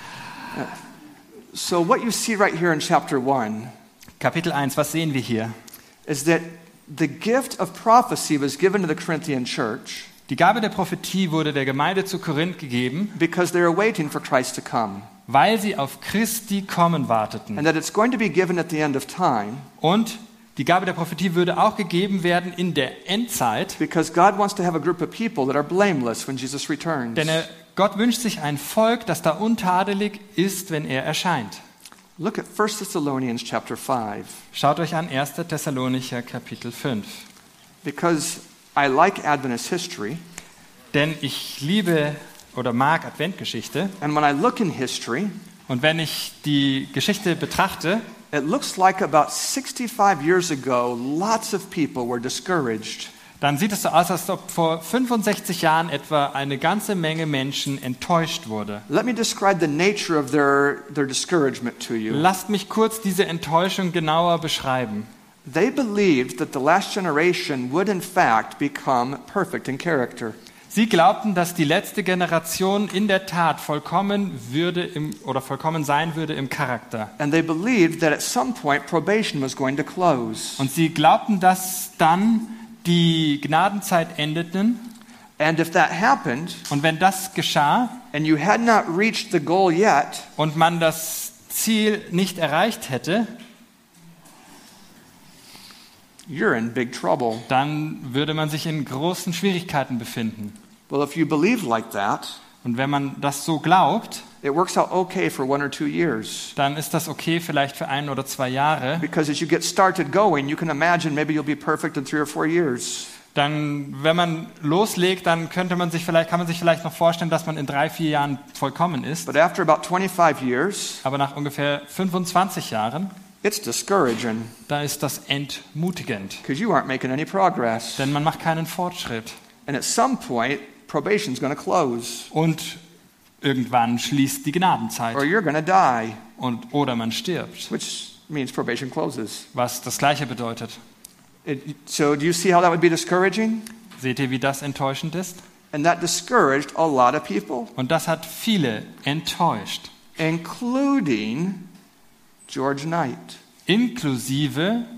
So what you see right here in chapter 1 Kapitel 1, was sehen wir hier? is that the gift of prophecy was given to the Corinthian church Die Gabe der Prophetie wurde der Gemeinde zu Korinth gegeben, because they were waiting for Christ to come. weil sie auf Christi kommen warteten. And that it's going to be given at the end of time Und die Gabe der Prophetie würde auch gegeben werden in der Endzeit, because God wants to have a group of people that are blameless when Jesus returns. denn Gott wünscht sich ein Volk, das da untadelig ist, wenn er erscheint. Look at 1 Thessalonians chapter 5. Schaut euch an 1. Thessalonicher Kapitel 5. Because I like Adventist history, Denn ich liebe oder mag Adventgeschichte. and when I look in history, Und wenn ich die Geschichte betrachte, it looks like about 65 years ago, lots of people were discouraged. dann sieht es so aus, als ob vor 65 Jahren etwa eine ganze Menge Menschen enttäuscht wurde. Let me describe the nature of their discouragement to you. Lasst mich kurz diese Enttäuschung genauer beschreiben. They believed that the last generation would in fact become perfect in character. Sie glaubten, dass die letzte Generation in der Tat vollkommen sein würde im Charakter. And they believed that at some point probation was going to close. Und sie glaubten, dass dann die Gnadenzeit endeten. And if that happened, Und wenn das geschah and you had not reached the goal yet, und man das Ziel nicht erreicht hätte, you're in big trouble. dann würde man sich in großen Schwierigkeiten befinden. Well, if you believe like that, Und wenn man das so glaubt, it works out okay for 1 or 2 years. dann ist das okay vielleicht für 1 oder 2 Jahre. Because as you get started going, you can imagine maybe you'll be perfect in 3 or 4 years. Dann, wenn man loslegt, dann kann man sich vielleicht noch vorstellen, dass man in 3, 4 Jahren vollkommen ist. But after about 25 years, Aber nach ungefähr 25 Jahren, it's discouraging da ist das entmutigend. because you aren't making any progress. Denn man macht keinen Fortschritt. And at some point, probation's going to close Und irgendwann schließt die Gnadenzeit. or you're going to die, Oder man stirbt. which means probation closes. Was das Gleiche bedeutet. So do you see how that would be discouraging? Seht ihr, wie das enttäuschend ist? And that discouraged a lot of people, Und das hat viele enttäuscht. including George Knight. Inklusive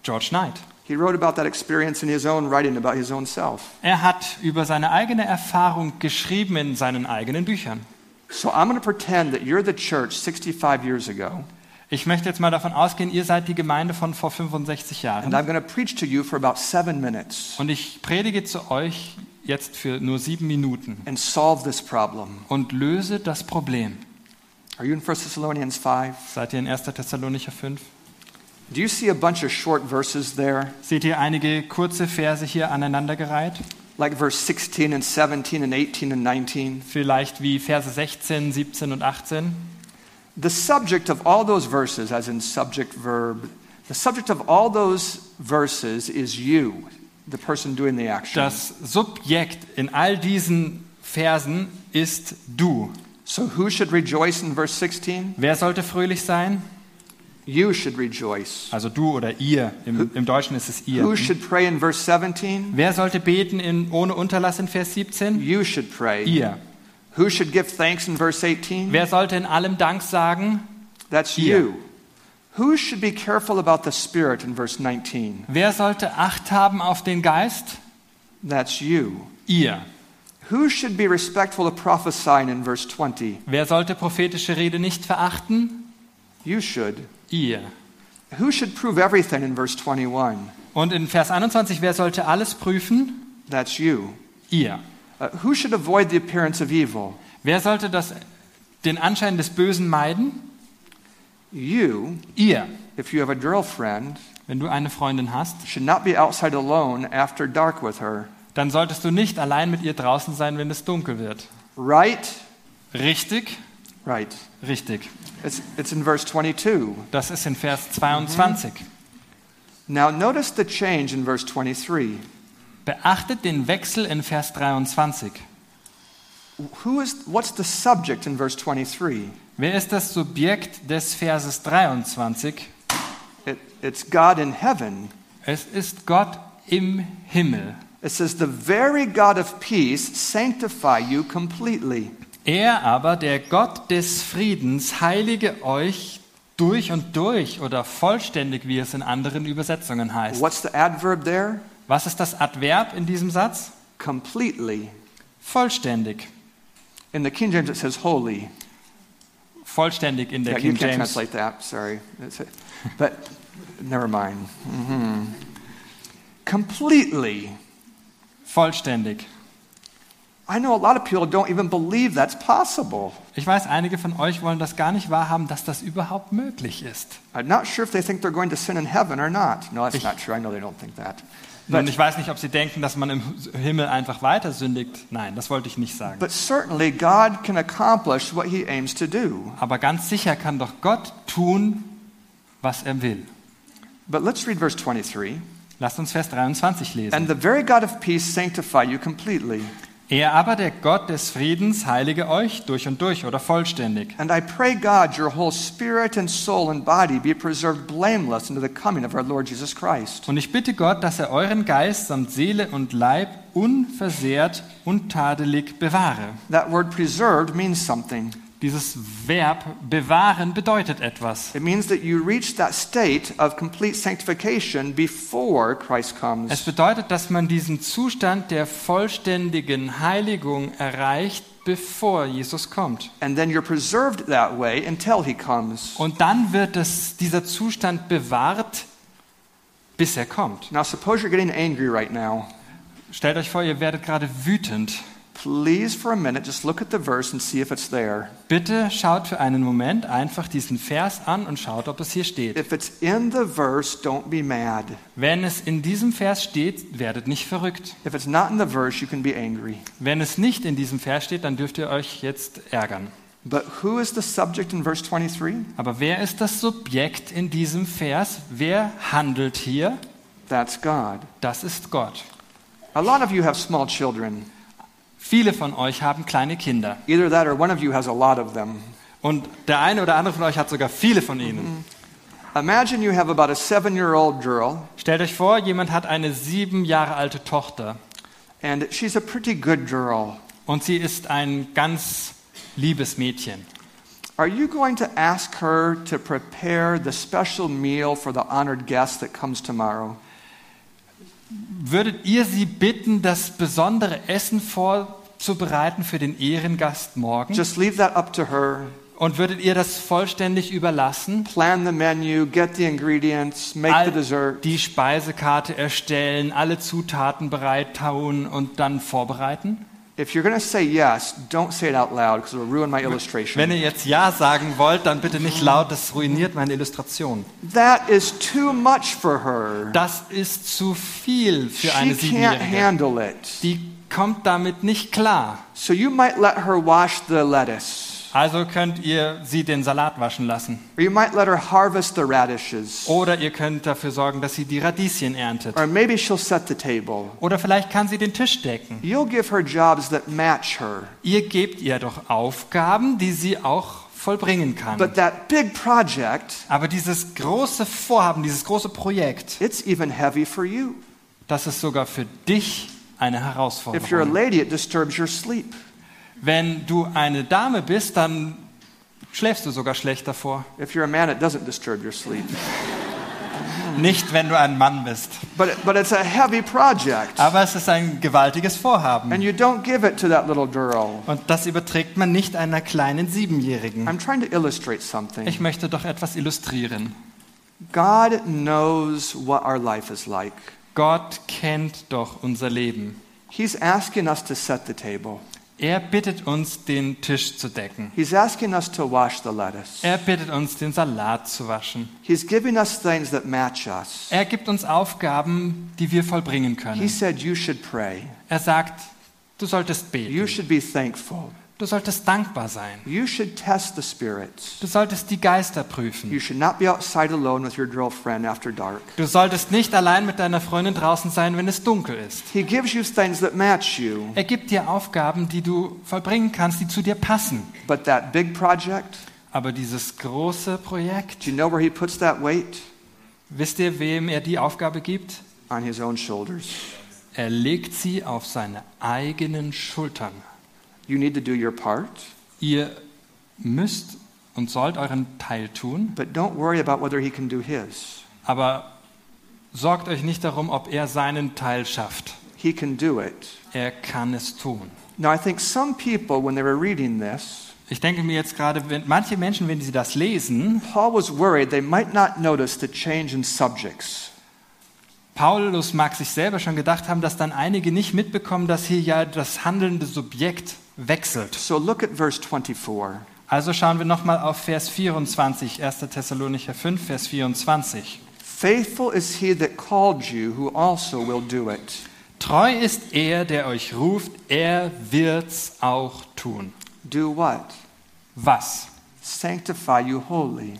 George Knight. He wrote about that experience in his own writing about his own self. Er hat über seine eigene Erfahrung geschrieben in seinen eigenen Büchern. So I'm going to pretend that you're the church 65 years ago, Ich möchte jetzt mal davon ausgehen, ihr seid die Gemeinde von vor 65 and Jahren. I'm going to preach to you for about 7 minutes Und ich predige zu euch jetzt für nur 7 Minuten and solve this problem. und löse das Problem. Are you in 1 Thessalonians 5? Seid ihr in 1. Thessalonicher 5? Do you see a bunch of short verses there? Seht ihr einige kurze Verse hier aneinandergereiht? Like verse 16 and 17 and 18 and 19? Vielleicht wie Verse 16, 17 und 18. The subject of all those verses, as in subject verb, the subject of all those verses is you, the person doing the action. Das Subjekt in all diesen Versen ist du. So who should rejoice in verse 16? Wer sollte fröhlich sein? You should rejoice. Also du oder ihr. Im Deutschen ist es ihr. Who should pray in verse 17? Wer sollte beten ohne Unterlass in Vers 17? You should pray. Ihr. Who should give thanks in verse 18? Wer sollte in allem Dank sagen? That's Ihr. you. Who should be careful about the Spirit in verse 19? Wer sollte Acht haben auf den Geist? That's you. Ihr. Who should be respectful of prophesying in verse 20? Wer sollte prophetische Rede nicht verachten? You should. Ihr. Who should prove everything in verse 21? Und in Vers 21, wer sollte alles prüfen? That's you. Ihr. Who should avoid the appearance of evil? Wer sollte den Anschein des Bösen meiden? You, Ihr. if you have a girlfriend, Wenn du eine Freundin hast, should not be outside alone after dark with her. dann solltest du nicht allein mit ihr draußen sein, wenn es dunkel wird. Right? Richtig? Right. Richtig. It's in verse 22. Das ist in Vers 22. Now notice the change in verse 23. Beachtet den Wechsel in Vers 23. What's the subject in verse 23? Wer ist das Subjekt des Verses 23? It's God in heaven. Es ist Gott im Himmel. It says, the very God of peace sanctify you completely. Er aber, der Gott des Friedens, heilige euch durch und durch oder vollständig, wie es in anderen Übersetzungen heißt. What's the adverb there? Was ist das Adverb in diesem Satz? Completely. Vollständig. In the King James it says holy. Vollständig in der Yeah, you King can't James. translate that, sorry. But never mind. Completely. Vollständig. I know a lot of people don't even believe that's possible. Ich weiß, einige von euch wollen das gar nicht wahrhaben, dass das überhaupt möglich ist. I'm not sure if they think they're going to sin in heaven or not. No, that's not true. I know they don't think that. Und ich weiß nicht, ob sie denken, dass man im Himmel einfach weiter sündigt. Nein, das wollte ich nicht sagen. But certainly God can accomplish what he aims to do. Aber ganz sicher kann doch Gott tun, was er will. But let's read verse 23. Lasst uns Vers 23 lesen. And the very God of peace sanctify you completely. Er aber, der Gott des Friedens, heilige euch durch und durch oder vollständig. And I pray God your whole spirit and soul and body be preserved blameless unto the coming of our Lord Jesus Christ. Und ich bitte Gott, dass er euren Geist samt Seele und Leib unversehrt, untadelig bewahre. That word preserved means something. Dieses Verb bewahren bedeutet etwas. It means that you reach that state of complete sanctification before Christ Es comes. bedeutet, dass man diesen Zustand der vollständigen Heiligung erreicht, bevor Jesus kommt. And then you're preserved that way until he comes. Und dann wird dieser Zustand bewahrt, bis er kommt. Now suppose you're getting angry right now. Stellt euch vor, ihr werdet gerade wütend. Please for a minute just look at the verse and see if it's there. Bitte schaut für einen Moment einfach diesen Vers an und schaut, ob es hier steht. If it's in the verse, don't be mad. Wenn es in diesem Vers steht, werdet nicht verrückt. If it's not in the verse, you can be angry. Wenn es nicht in diesem Vers steht, dann dürft ihr euch jetzt ärgern. But who is the subject in verse 23? Aber wer ist das Subjekt in diesem Vers? Wer handelt hier? That's God. Das ist Gott. A lot of you have small children. Viele von euch haben kleine Kinder. Either that or one of you has a lot of them. Und der eine oder andere von euch hat sogar viele von ihnen. Imagine you have about a 7-year-old girl, Stellt euch vor, jemand hat eine 7 Jahre alte Tochter and she's a pretty good girl. und sie ist ein ganz liebes Mädchen. are you going to ask her to prepare the special meal for the honored guest that comes tomorrow? Würdet ihr sie bitten, das besondere Essen vorzubereiten für den Ehrengast morgen? Just leave that up to her. Und würdet ihr das vollständig überlassen? Plan the menu, get the ingredients, make the dessert. Die Speisekarte erstellen, alle Zutaten bereit tun und dann vorbereiten? If you're going to say yes, don't say it out loud because it will ruin my illustration. Wenn ihr jetzt Ja sagen wollt, dann bitte nicht laut, das ruiniert meine Illustration. That is too much for her. Das ist zu viel für eine She can't Siebenjährige. handle it. Die kommt damit nicht klar. So you might let her wash the lettuce. Also könnt ihr sie den Salat waschen lassen. Or you might let her harvest the radishes. Oder ihr könnt dafür sorgen, dass sie die Radieschen erntet. Or maybe she'll set the table. Oder vielleicht kann sie den Tisch decken. You'll give her jobs that match her. Ihr gebt ihr doch Aufgaben, die sie auch vollbringen kann. But that big project, Aber dieses große Vorhaben, dieses große Projekt, it's even heavy for you. das ist sogar für dich eine If you're a Herausforderung. lady, it disturbs your sleep. Wenn du eine Dame bist, dann schläfst du sogar schlecht davor. If you're a man, it doesn't disturb your sleep. Nicht, wenn du ein Mann bist. But it's a heavy project. Aber es ist ein gewaltiges Vorhaben. And you don't give it to that little girl. Und das überträgt man nicht einer kleinen Siebenjährigen. I'm trying to illustrate something. Ich möchte doch etwas illustrieren. God knows what our life is like. Gott kennt doch unser Leben. He's asking us to set the table. Er bittet uns, den Tisch zu decken. He's asking us to wash the lettuce. Er bittet uns, den Salat zu waschen. He's giving us things that match us. Er gibt uns Aufgaben, die wir vollbringen He können. said you should pray. Er sagt, du solltest You beten. should be thankful. Du solltest dankbar sein. You should test the spirits. Du solltest die Geister You prüfen. should not be outside alone with your girlfriend after dark. Du solltest nicht allein mit deiner Freundin draußen sein, wenn es dunkel ist. He gives you things that match you. Er gibt dir Aufgaben, die du vollbringen kannst, die zu dir passen. But that big project, Aber dieses große Projekt, do you know where he puts that weight? wisst ihr, wem er die Aufgabe gibt? On his own shoulders. Er legt sie auf seine eigenen Schultern. You need to do your part, Ihr müsst und sollt euren Teil tun, but don't worry about whether he can do his. aber sorgt euch nicht darum, ob er seinen Teil schafft. He can do it. Er kann es tun. Now, I think some people, when they were reading this, Ich denke mir jetzt gerade, manche Menschen, wenn sie das lesen, Paul was worried they might not notice the change in subjects. Paulus mag sich selber schon gedacht haben, dass dann einige nicht mitbekommen, dass hier ja das handelnde Subjekt wechselt. So look at verse 24. Also schauen wir nochmal auf Vers 24, 1. Thessalonicher 5, Vers 24. Faithful is he that called you, who also will do it. Treu ist er, der euch ruft, er wird's auch tun. Do what? Was? Sanctify you wholly.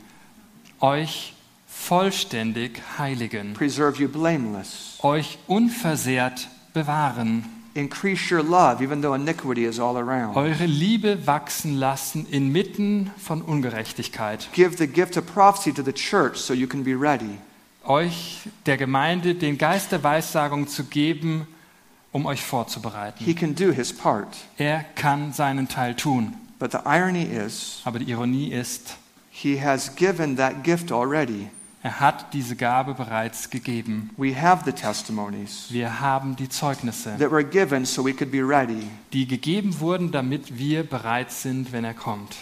Euch vollständig heiligen, Preserve you blameless. euch unversehrt bewahren, Increase your love, even though iniquity is all around. eure Liebe wachsen lassen inmitten von Ungerechtigkeit, Give the gift of prophecy to the church so you can be ready. euch der Gemeinde den Geist der Weissagung zu geben, um euch vorzubereiten. He can do his part. Er kann seinen Teil tun, But the irony is, aber die Ironie ist, he has given that gift already. er hat diese Gabe bereits gegeben. We have the testimonies Wir haben die Zeugnisse, that were given so we could be ready. die gegeben wurden, damit wir bereit sind, wenn er kommt.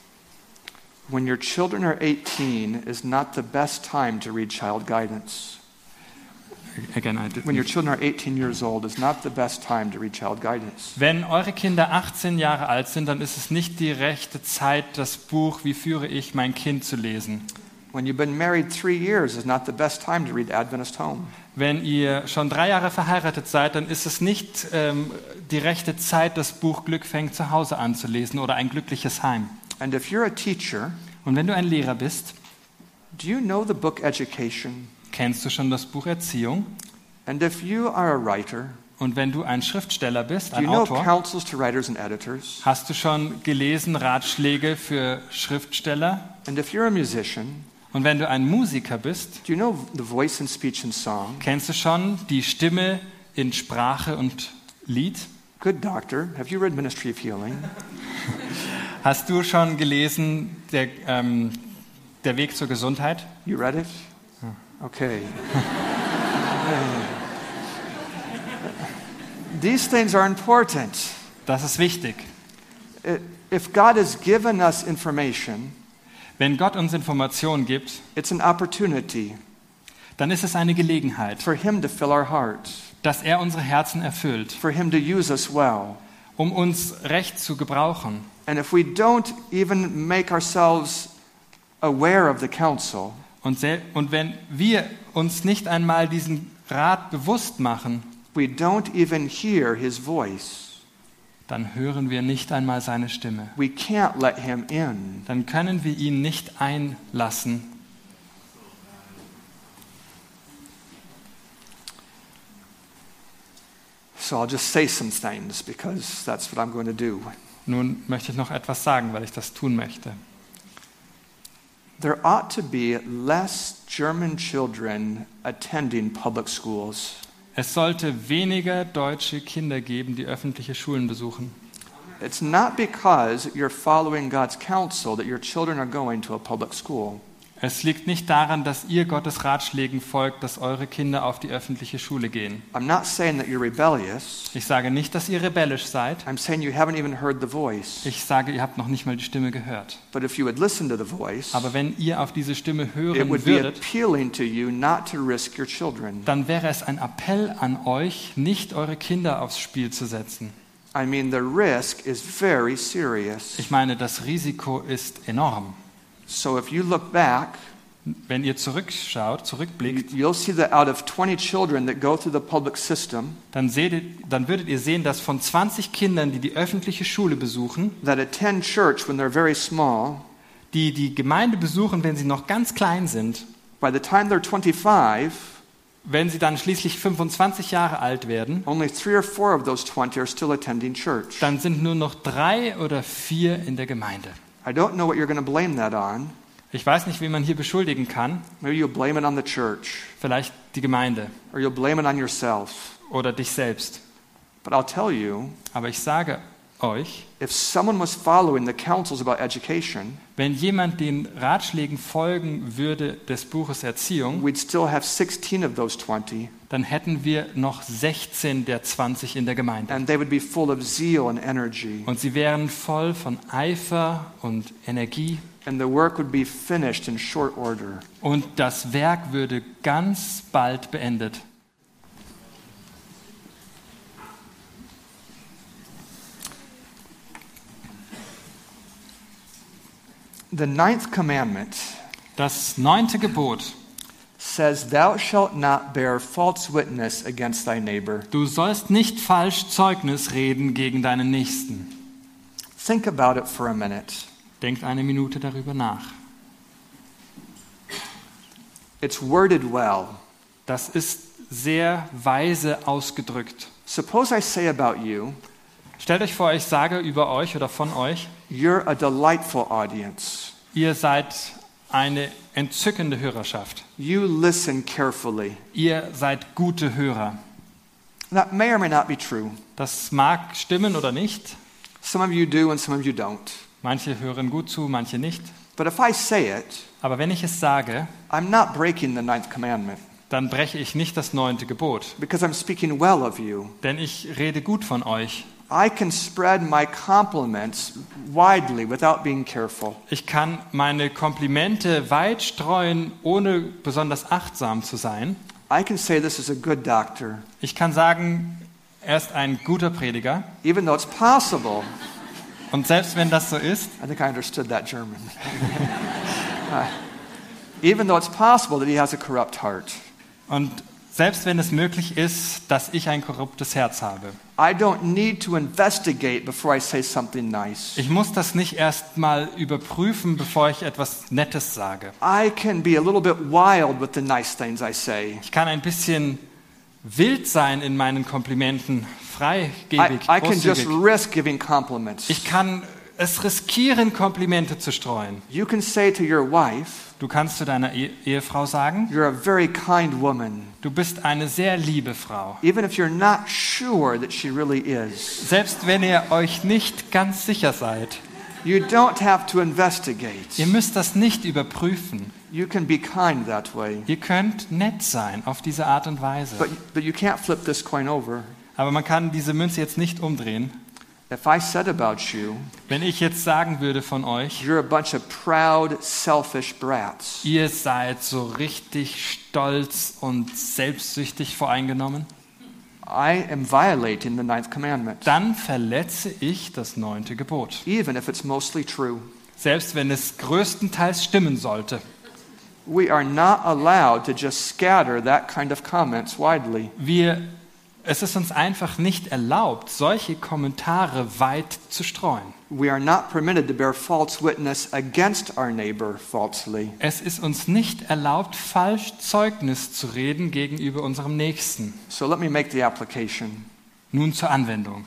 When your children are 18 is not the best time to read child guidance. When your children are 18 years old is not the best time to read child guidance. Wenn eure Kinder 18 Jahre alt sind, dann ist es nicht die rechte Zeit, das Buch Wie führe ich mein Kind zu lesen. When you've been married 3 years is not the best time to read Adventist Home. Wenn ihr schon 3 Jahre verheiratet seid, dann ist es nicht die rechte Zeit, das Buch Glück fängt zu Hause anzulesen oder ein glückliches Heim. And if you're a teacher, Und wenn du ein Lehrer bist, do you know the book Education? kennst du schon das Buch Erziehung. And if you are a writer, Und wenn du ein Schriftsteller bist, do ein you know Autor, counsels to writers and editors? hast du schon gelesen Ratschläge für Schriftsteller. And if you're a musician, Und wenn du ein Musiker bist, do you know the voice and speech and song? kennst du schon die Stimme in Sprache und Lied. Good doctor, have you read Ministry of Healing? Hast du schon gelesen, der Weg zur Gesundheit? You read it? Okay. These things are important. Das ist wichtig. If God has given us information, Wenn Gott uns Informationen gibt, it's an opportunity dann ist es eine Gelegenheit, for Him to fill our hearts, dass er unsere Herzen erfüllt, for Him to use us well. um uns recht zu gebrauchen. And if we don't even make ourselves aware of the counsel, Und wenn wir uns nicht einmal diesen Rat bewusst machen, we don't even hear His voice. dann hören wir nicht einmal seine Stimme. We can't let Him in. Dann können wir ihn nicht einlassen. So I'll just say some things because that's what I'm going to do. Nun möchte ich noch etwas sagen, weil ich das tun möchte. There ought to be less German children attending public schools. Es sollte weniger deutsche Kinder geben, die öffentliche Schulen besuchen. It's not because you're following God's counsel that your children are going to a public school. Es liegt nicht daran, dass ihr Gottes Ratschlägen folgt, dass eure Kinder auf die öffentliche Schule gehen. I'm not saying that you're rebellious. Ich sage nicht, dass ihr rebellisch seid. I'm saying you haven't even heard the voice. Ich sage, ihr habt noch nicht mal die Stimme gehört. But if you would listen to the voice, Aber wenn ihr auf diese Stimme it hören would be würdet, appealing to you not to risk your children. dann wäre es ein Appell an euch, nicht eure Kinder aufs Spiel zu setzen. I mean, the risk is very serious. Ich meine, das Risiko ist enorm. So if you look back, Wenn ihr zurückblickt, you'll see that out of 20 children that go through the public system, dann würdet ihr sehen, dass von 20 Kindern, die die öffentliche Schule besuchen, that attend church when they're very small, die die Gemeinde besuchen, wenn sie noch ganz klein sind, by the time they're 25, wenn sie dann schließlich 25 Jahre alt werden, only 3 or 4 of those 20 are still attending church. dann sind nur noch 3 oder 4 in der Gemeinde. I don't know what you're going to blame that on. Ich weiß nicht, wie man hier beschuldigen kann. Maybe you'll blame it on the church, Vielleicht die Gemeinde or you'll blame it on yourself. oder dich selbst. But I'll tell you, Aber ich sage euch, if someone was following the counsels about education, wenn jemand den Ratschlägen folgen würde des Buches Erziehung, we'd still have 16 of those 20, dann hätten wir noch 16 der 20 in der Gemeinde. and they would be full of zeal and energy, Und sie wären voll von Eifer und Energie. and the work would be finished in short order. Und das Werk würde ganz bald beendet. The 9th commandment Das 9. Gebot. says, "Thou shalt not bear false witness against thy neighbor." Du sollst nicht falsch Zeugnis reden gegen deinen Nächsten. Think about it for a minute. Denkt eine Minute darüber nach. It's worded well. Das ist sehr weise ausgedrückt. Suppose I say about you, Stellt euch vor, ich sage über euch oder von euch, you're a delightful audience. ihr seid eine entzückende Hörerschaft. You listen carefully. Ihr seid gute Hörer. That may or may not be true. Das mag stimmen oder nicht. Some of you do and some of you don't. Manche hören gut zu, manche nicht. But if I say it, Aber wenn ich es sage, I'm not breaking the 9th commandment dann breche ich nicht das 9. Gebot. because I'm speaking well of you. Denn ich rede gut von euch. I can spread my compliments widely without being careful. Ich kann meine Komplimente weit streuen, ohne besonders achtsam zu sein. I can say this is a good doctor, Ich kann sagen, er ist ein guter Prediger. even though it's possible. Und selbst wenn das so ist, I think I understood that German. Even though it's possible that he has a corrupt heart. und selbst wenn es möglich ist, dass ich ein korruptes Herz habe. I don't need to investigate before I say something nice. Ich muss das nicht erst mal überprüfen, bevor ich etwas Nettes sage. I can be a little bit wild with the nice things I say. Ich kann ein bisschen wild sein in meinen Komplimenten, freigäbig, I can just großzügig. risk giving compliments. Ich kann es riskieren, Komplimente zu streuen. You can say to your wife, Du kannst zu deiner Ehefrau sagen, you're a very kind woman, du bist eine sehr liebe Frau. even if you're not sure that she really is. Selbst wenn ihr euch nicht ganz sicher seid. You don't have to investigate. Ihr müsst das nicht überprüfen. You can be kind that way. Ihr könnt nett sein auf diese Art und Weise. But you can't flip this coin over. Aber man kann diese Münze jetzt nicht umdrehen. If I said about you, Wenn ich jetzt sagen würde von euch, you're a bunch of proud, selfish brats, ihr seid so richtig stolz und selbstsüchtig voreingenommen, I am violating the 9th commandment, dann verletze ich das 9. Gebot. even if it's mostly true. Selbst wenn es größtenteils stimmen sollte. We are not allowed to just scatter that kind of comments widely. Es ist uns einfach nicht erlaubt, solche Kommentare weit zu streuen. We are not permitted to bear false witness against our neighbor falsely. Es ist uns nicht erlaubt, falsch Zeugnis zu reden gegenüber unserem Nächsten. So let me make the application. Nun zur Anwendung.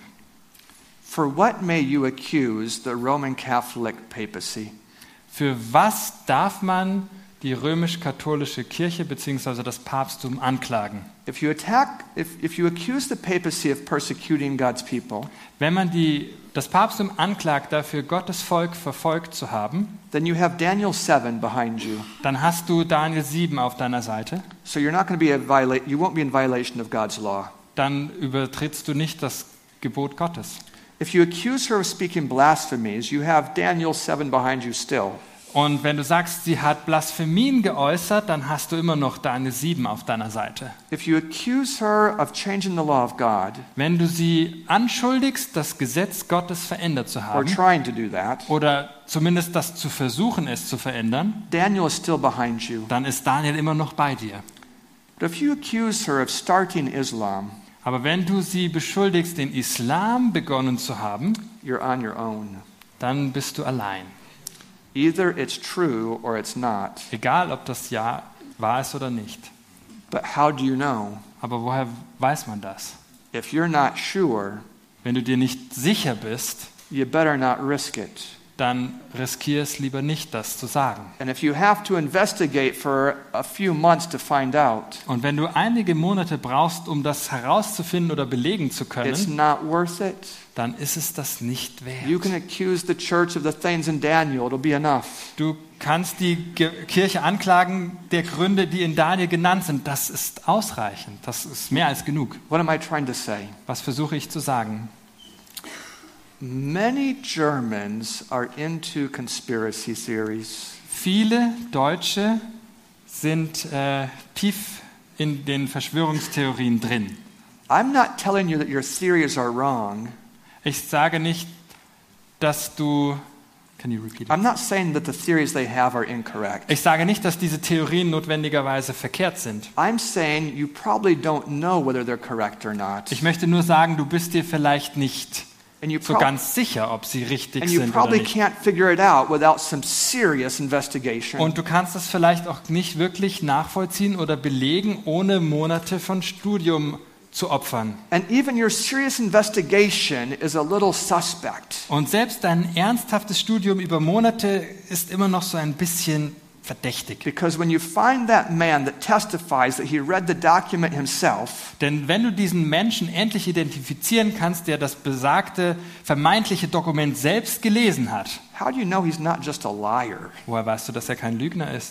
For what may you accuse the Roman Catholic papacy? Für was darf man die römisch-katholische Kirche bzw. das Papsttum anklagen? If you accuse the papacy of persecuting God's people, Wenn man das Papsttum anklagt, dafür Gottes Volk verfolgt zu haben, then you have Daniel 7 behind you. dann hast du Daniel 7 auf deiner Seite. So you won't be in violation of God's law. Dann übertrittst du nicht das Gebot Gottes. If you accuse her of speaking blasphemies, you have Daniel 7 behind you still. Und wenn du sagst, sie hat Blasphemien geäußert, dann hast du immer noch Daniel 7 auf deiner Seite. If you accuse her of changing the law of God, Wenn du sie anschuldigst, das Gesetz Gottes verändert zu or haben, trying to do that, oder zumindest das zu versuchen, es zu verändern, Daniel is still behind you. dann ist Daniel immer noch bei dir. But if you accuse her of starting Islam, Aber wenn du sie beschuldigst, den Islam begonnen zu haben, you're on your own. dann bist du allein. Either it's true or it's not. Egal, ob das ja wahr ist oder nicht. But how do you know? Aber woher weiß man das? If you're not sure, Wenn du dir nicht sicher bist, you better not risk it. dann riskier es lieber nicht, das zu sagen. And if you have to investigate for a few months to find out, Und wenn du einige Monate brauchst, um das herauszufinden oder belegen zu it's können, not worth it. dann ist es das nicht You wert. can accuse the church of the things in Daniel, it'll be enough. Du kannst die Kirche anklagen der Gründe, die in Daniel genannt sind. Das ist ausreichend. Das ist mehr als genug. What am I trying to say? Was versuche ich zu sagen? Many Germans are into conspiracy theories. Viele Deutsche sind tief in den Verschwörungstheorien drin. I'm not telling you that your theories are wrong. Ich sage nicht, dass du... Can you repeat it? I'm not saying that the theories they have are incorrect. Ich sage nicht, dass diese Theorien notwendigerweise verkehrt sind. I'm saying you probably don't know whether they're correct or not. Ich möchte nur sagen, du bist dir vielleicht nicht And you, so ganz sicher, ob sie richtig and you sind oder probably nicht. can't figure it out without some serious investigation. Und du kannst es vielleicht auch nicht wirklich nachvollziehen oder belegen, ohne Monate von Studium zu opfern. And even your serious investigation is a little suspect. Und selbst dein ernsthaftes Studium über Monate ist immer noch so ein bisschen verdächtig. Because when you find that man that testifies that he read the document himself, Denn wenn du diesen Menschen endlich identifizieren kannst, der das besagte vermeintliche Dokument selbst gelesen hat, how do you know he's not just a liar? woher weißt du, dass er kein Lügner ist?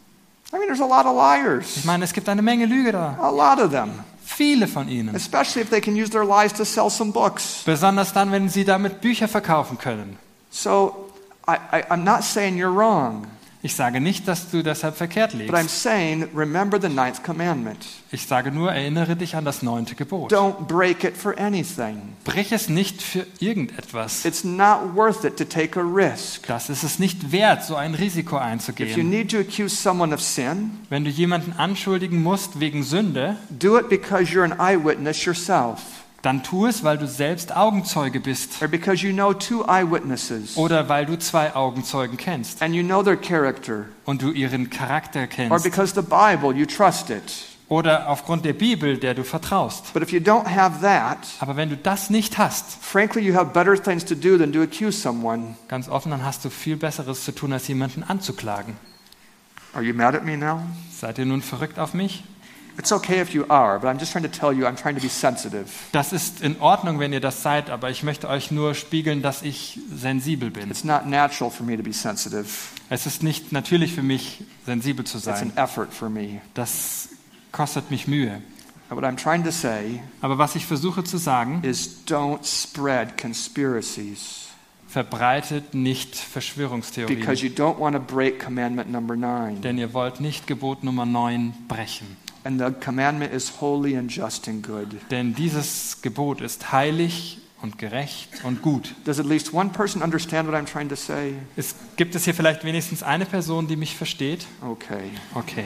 I mean, there's a lot of liars. Ich meine, es gibt eine Menge Lüge da. A lot of them. Viele von ihnen. Especially if they can use their lies to sell some books. Besonders dann, wenn sie damit Bücher verkaufen können. So I'm not saying you're wrong, Ich sage nicht, dass du deshalb verkehrt but I'm liegst. saying remember the 9th commandment. Ich sage nur, erinnere dich an das 9. Gebot. Don't break it for anything. Brich es nicht für irgendetwas. It's not worth it to take a risk. Das ist es nicht wert, so ein Risiko If you einzugehen. need to accuse someone of sin, Wenn du jemanden anschuldigen musst wegen Sünde, do it because you're an eyewitness yourself, dann tu es, weil du selbst Augenzeuge bist or because you know 2 eyewitnesses, oder weil du 2 Augenzeugen kennst and you know their character, und du ihren Charakter or kennst because the Bible, you trust it. oder aufgrund der Bibel, der du vertraust. But if you don't have that, Aber wenn du das nicht hast, frankly, you have better things to do than to accuse someone. ganz offen, dann hast du viel Besseres zu tun, als jemanden anzuklagen. Are you mad at me now? Seid ihr nun verrückt auf mich? It's okay if you are, but I'm just trying to tell you I'm trying to be sensitive. Das ist in Ordnung, wenn ihr das seid, aber ich möchte euch nur spiegeln, dass ich sensibel bin. It's not natural for me to be sensitive. Es ist nicht natürlich für mich, sensibel zu It's an sein. effort for me. Das kostet mich Mühe. But what I'm trying to say Aber was ich versuche zu sagen, is don't spread conspiracies verbreitet nicht Verschwörungstheorien, because you don't want to break commandment number 9. denn ihr wollt nicht Gebot Nummer 9 brechen. And the commandment is holy and just and good. Denn dieses Gebot ist heilig und gerecht und gut. Does at least one person understand what I'm trying to say? Gibt es hier vielleicht wenigstens eine Person, die mich versteht? Okay. Okay.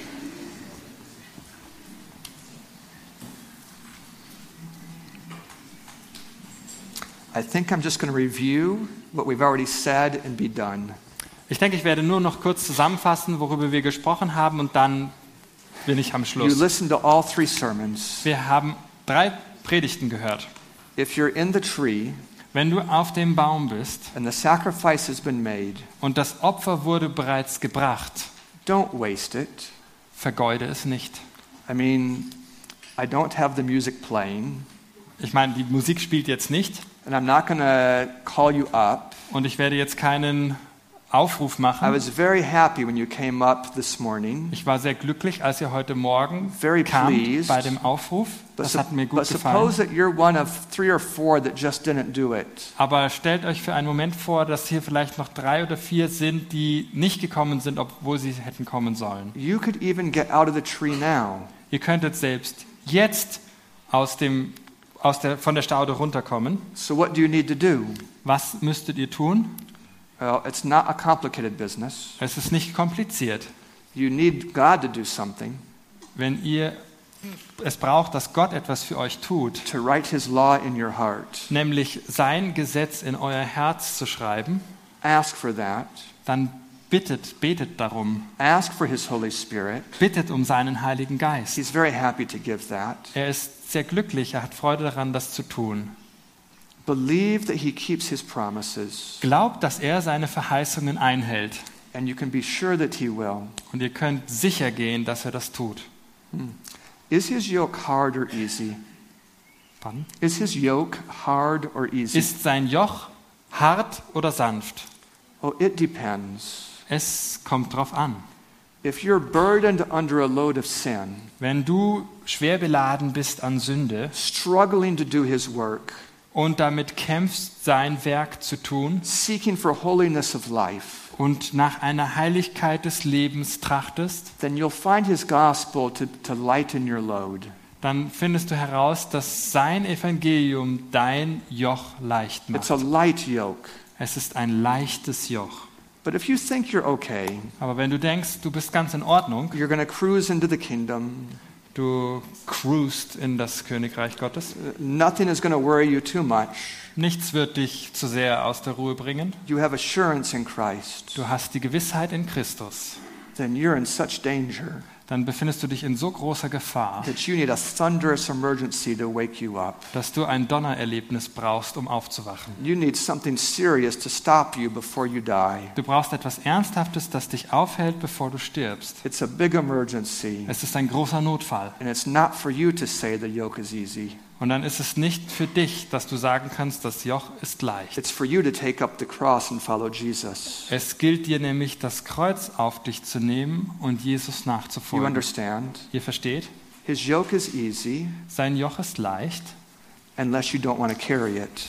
I think I'm just going to review what we've already said and be done. Ich denke, ich werde nur noch kurz zusammenfassen, worüber wir gesprochen haben, und dann bin ich am You Schluss. listened to all 3 sermons. Wir haben 3 Predigten gehört. If you're in the tree Wenn du auf dem Baum bist and the sacrifice has been made, und das Opfer wurde bereits gebracht, don't waste it. vergeude es nicht. I mean, I don't have the music playing, Ich meine, die Musik spielt jetzt nicht and I'm not going to call you up. und ich werde jetzt keinen Aufruf I machen. was very happy when you came up this morning. Ich war sehr glücklich, als ihr heute Morgen Very kamt pleased. bei dem Aufruf. Das hat mir But gut suppose gefallen. that you're one of 3 or 4 that just didn't do it. Aber stellt euch für einen Moment vor, dass hier vielleicht noch 3 oder 4 sind, die nicht gekommen sind, obwohl sie hätten kommen sollen. You could even get out of the tree now. Ihr könntet selbst jetzt von der Staude runterkommen. So what do you need to do? Was müsstet ihr tun? Well, it's not a complicated business. Es ist nicht kompliziert. You need God to do something, Wenn ihr es braucht, dass Gott etwas für euch tut, to write His law in your heart. nämlich sein Gesetz in euer Herz zu schreiben, Ask for that. dann betet darum. Ask for His Holy Spirit. Bittet um seinen Heiligen Geist. He's very happy to give that. Er ist sehr glücklich, er hat Freude daran, das zu tun. Believe that He keeps His promises, Glaubt, dass er seine Verheißungen einhält. and you can be sure that He will. Und ihr könnt sicher gehen, dass er das tut. Is His yoke hard or easy? Pardon? Is His yoke hard or easy? Ist sein Joch hart oder sanft? Oh, it depends. Es kommt drauf an. If you're burdened under a load of sin, Wenn du schwer beladen bist an Sünde struggling to do His work, und damit kämpfst, sein Werk zu tun seeking for holiness of life, und nach einer Heiligkeit des Lebens trachtest, then you'll find His gospel to lighten your load. dann findest du heraus, dass sein Evangelium dein Joch leicht It's macht. a light yoke. Es ist ein leichtes Joch. But if you think you're okay, Aber wenn du denkst, du bist ganz in Ordnung, you're going to cruise into the kingdom, du cruist in das Königreich Gottes, nothing is going to worry you too much. nichts wird dich zu sehr aus der Ruhe bringen, You have assurance in Christ, du hast die Gewissheit in Christus, then you're in such danger dann befindest du dich in so großer Gefahr, that you need a thunderous emergency to wake you up. dass du ein Donnererlebnis brauchst, um aufzuwachen. You need something serious to stop you before you die. Du brauchst etwas Ernsthaftes, das dich aufhält, bevor du stirbst. It's a big emergency, Es ist ein großer Notfall. and it's not for you to say the yoke is easy. Und dann ist es nicht für dich, dass du sagen kannst, das Joch ist leicht. It's for you to take up the cross and follow Jesus. Es gilt dir nämlich, das Kreuz auf dich zu nehmen und Jesus You nachzufolgen. understand? Ihr versteht? His yoke is easy Sein Joch ist leicht, unless you don't want to carry it.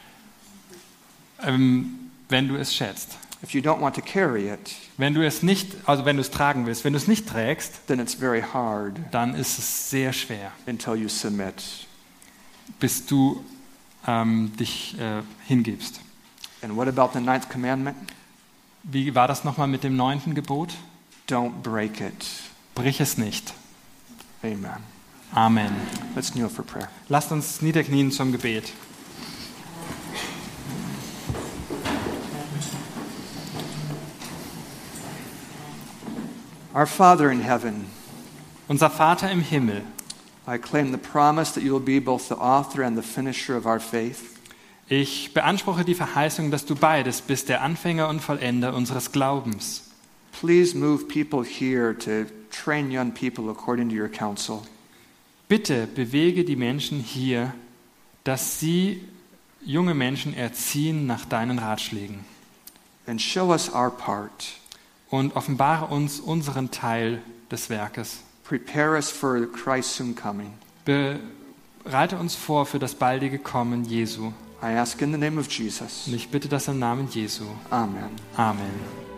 wenn du es schätzt. If you don't want to carry it, Wenn du es nicht, also wenn du es tragen willst, wenn du es nicht trägst, then it's very hard dann ist es sehr schwer, until you submit. bis du dich hingibst. And what about the 9th commandment? Wie war das nochmal mit dem 9. Gebot? Don't break it. Brich es nicht. Amen. Amen. Let's kneel for prayer. Lasst uns niederknien zum Gebet. Our Father in heaven, Unser Vater im Himmel, I claim the promise that you will be both the author and the finisher of our faith. ich beanspruche die Verheißung, dass du beides bist, der Anfänger und Vollender unseres Glaubens. Please move people here to train young people according to your counsel. Bitte bewege die Menschen hier, dass sie junge Menschen erziehen nach deinen Ratschlägen. And show us our part. Und offenbare uns unseren Teil des Werkes. Prepare us for Christ's soon coming. Bereite uns vor für das baldige Kommen Jesu. I ask in the name of Jesus. Und ich bitte das im Namen Jesu. Amen. Amen.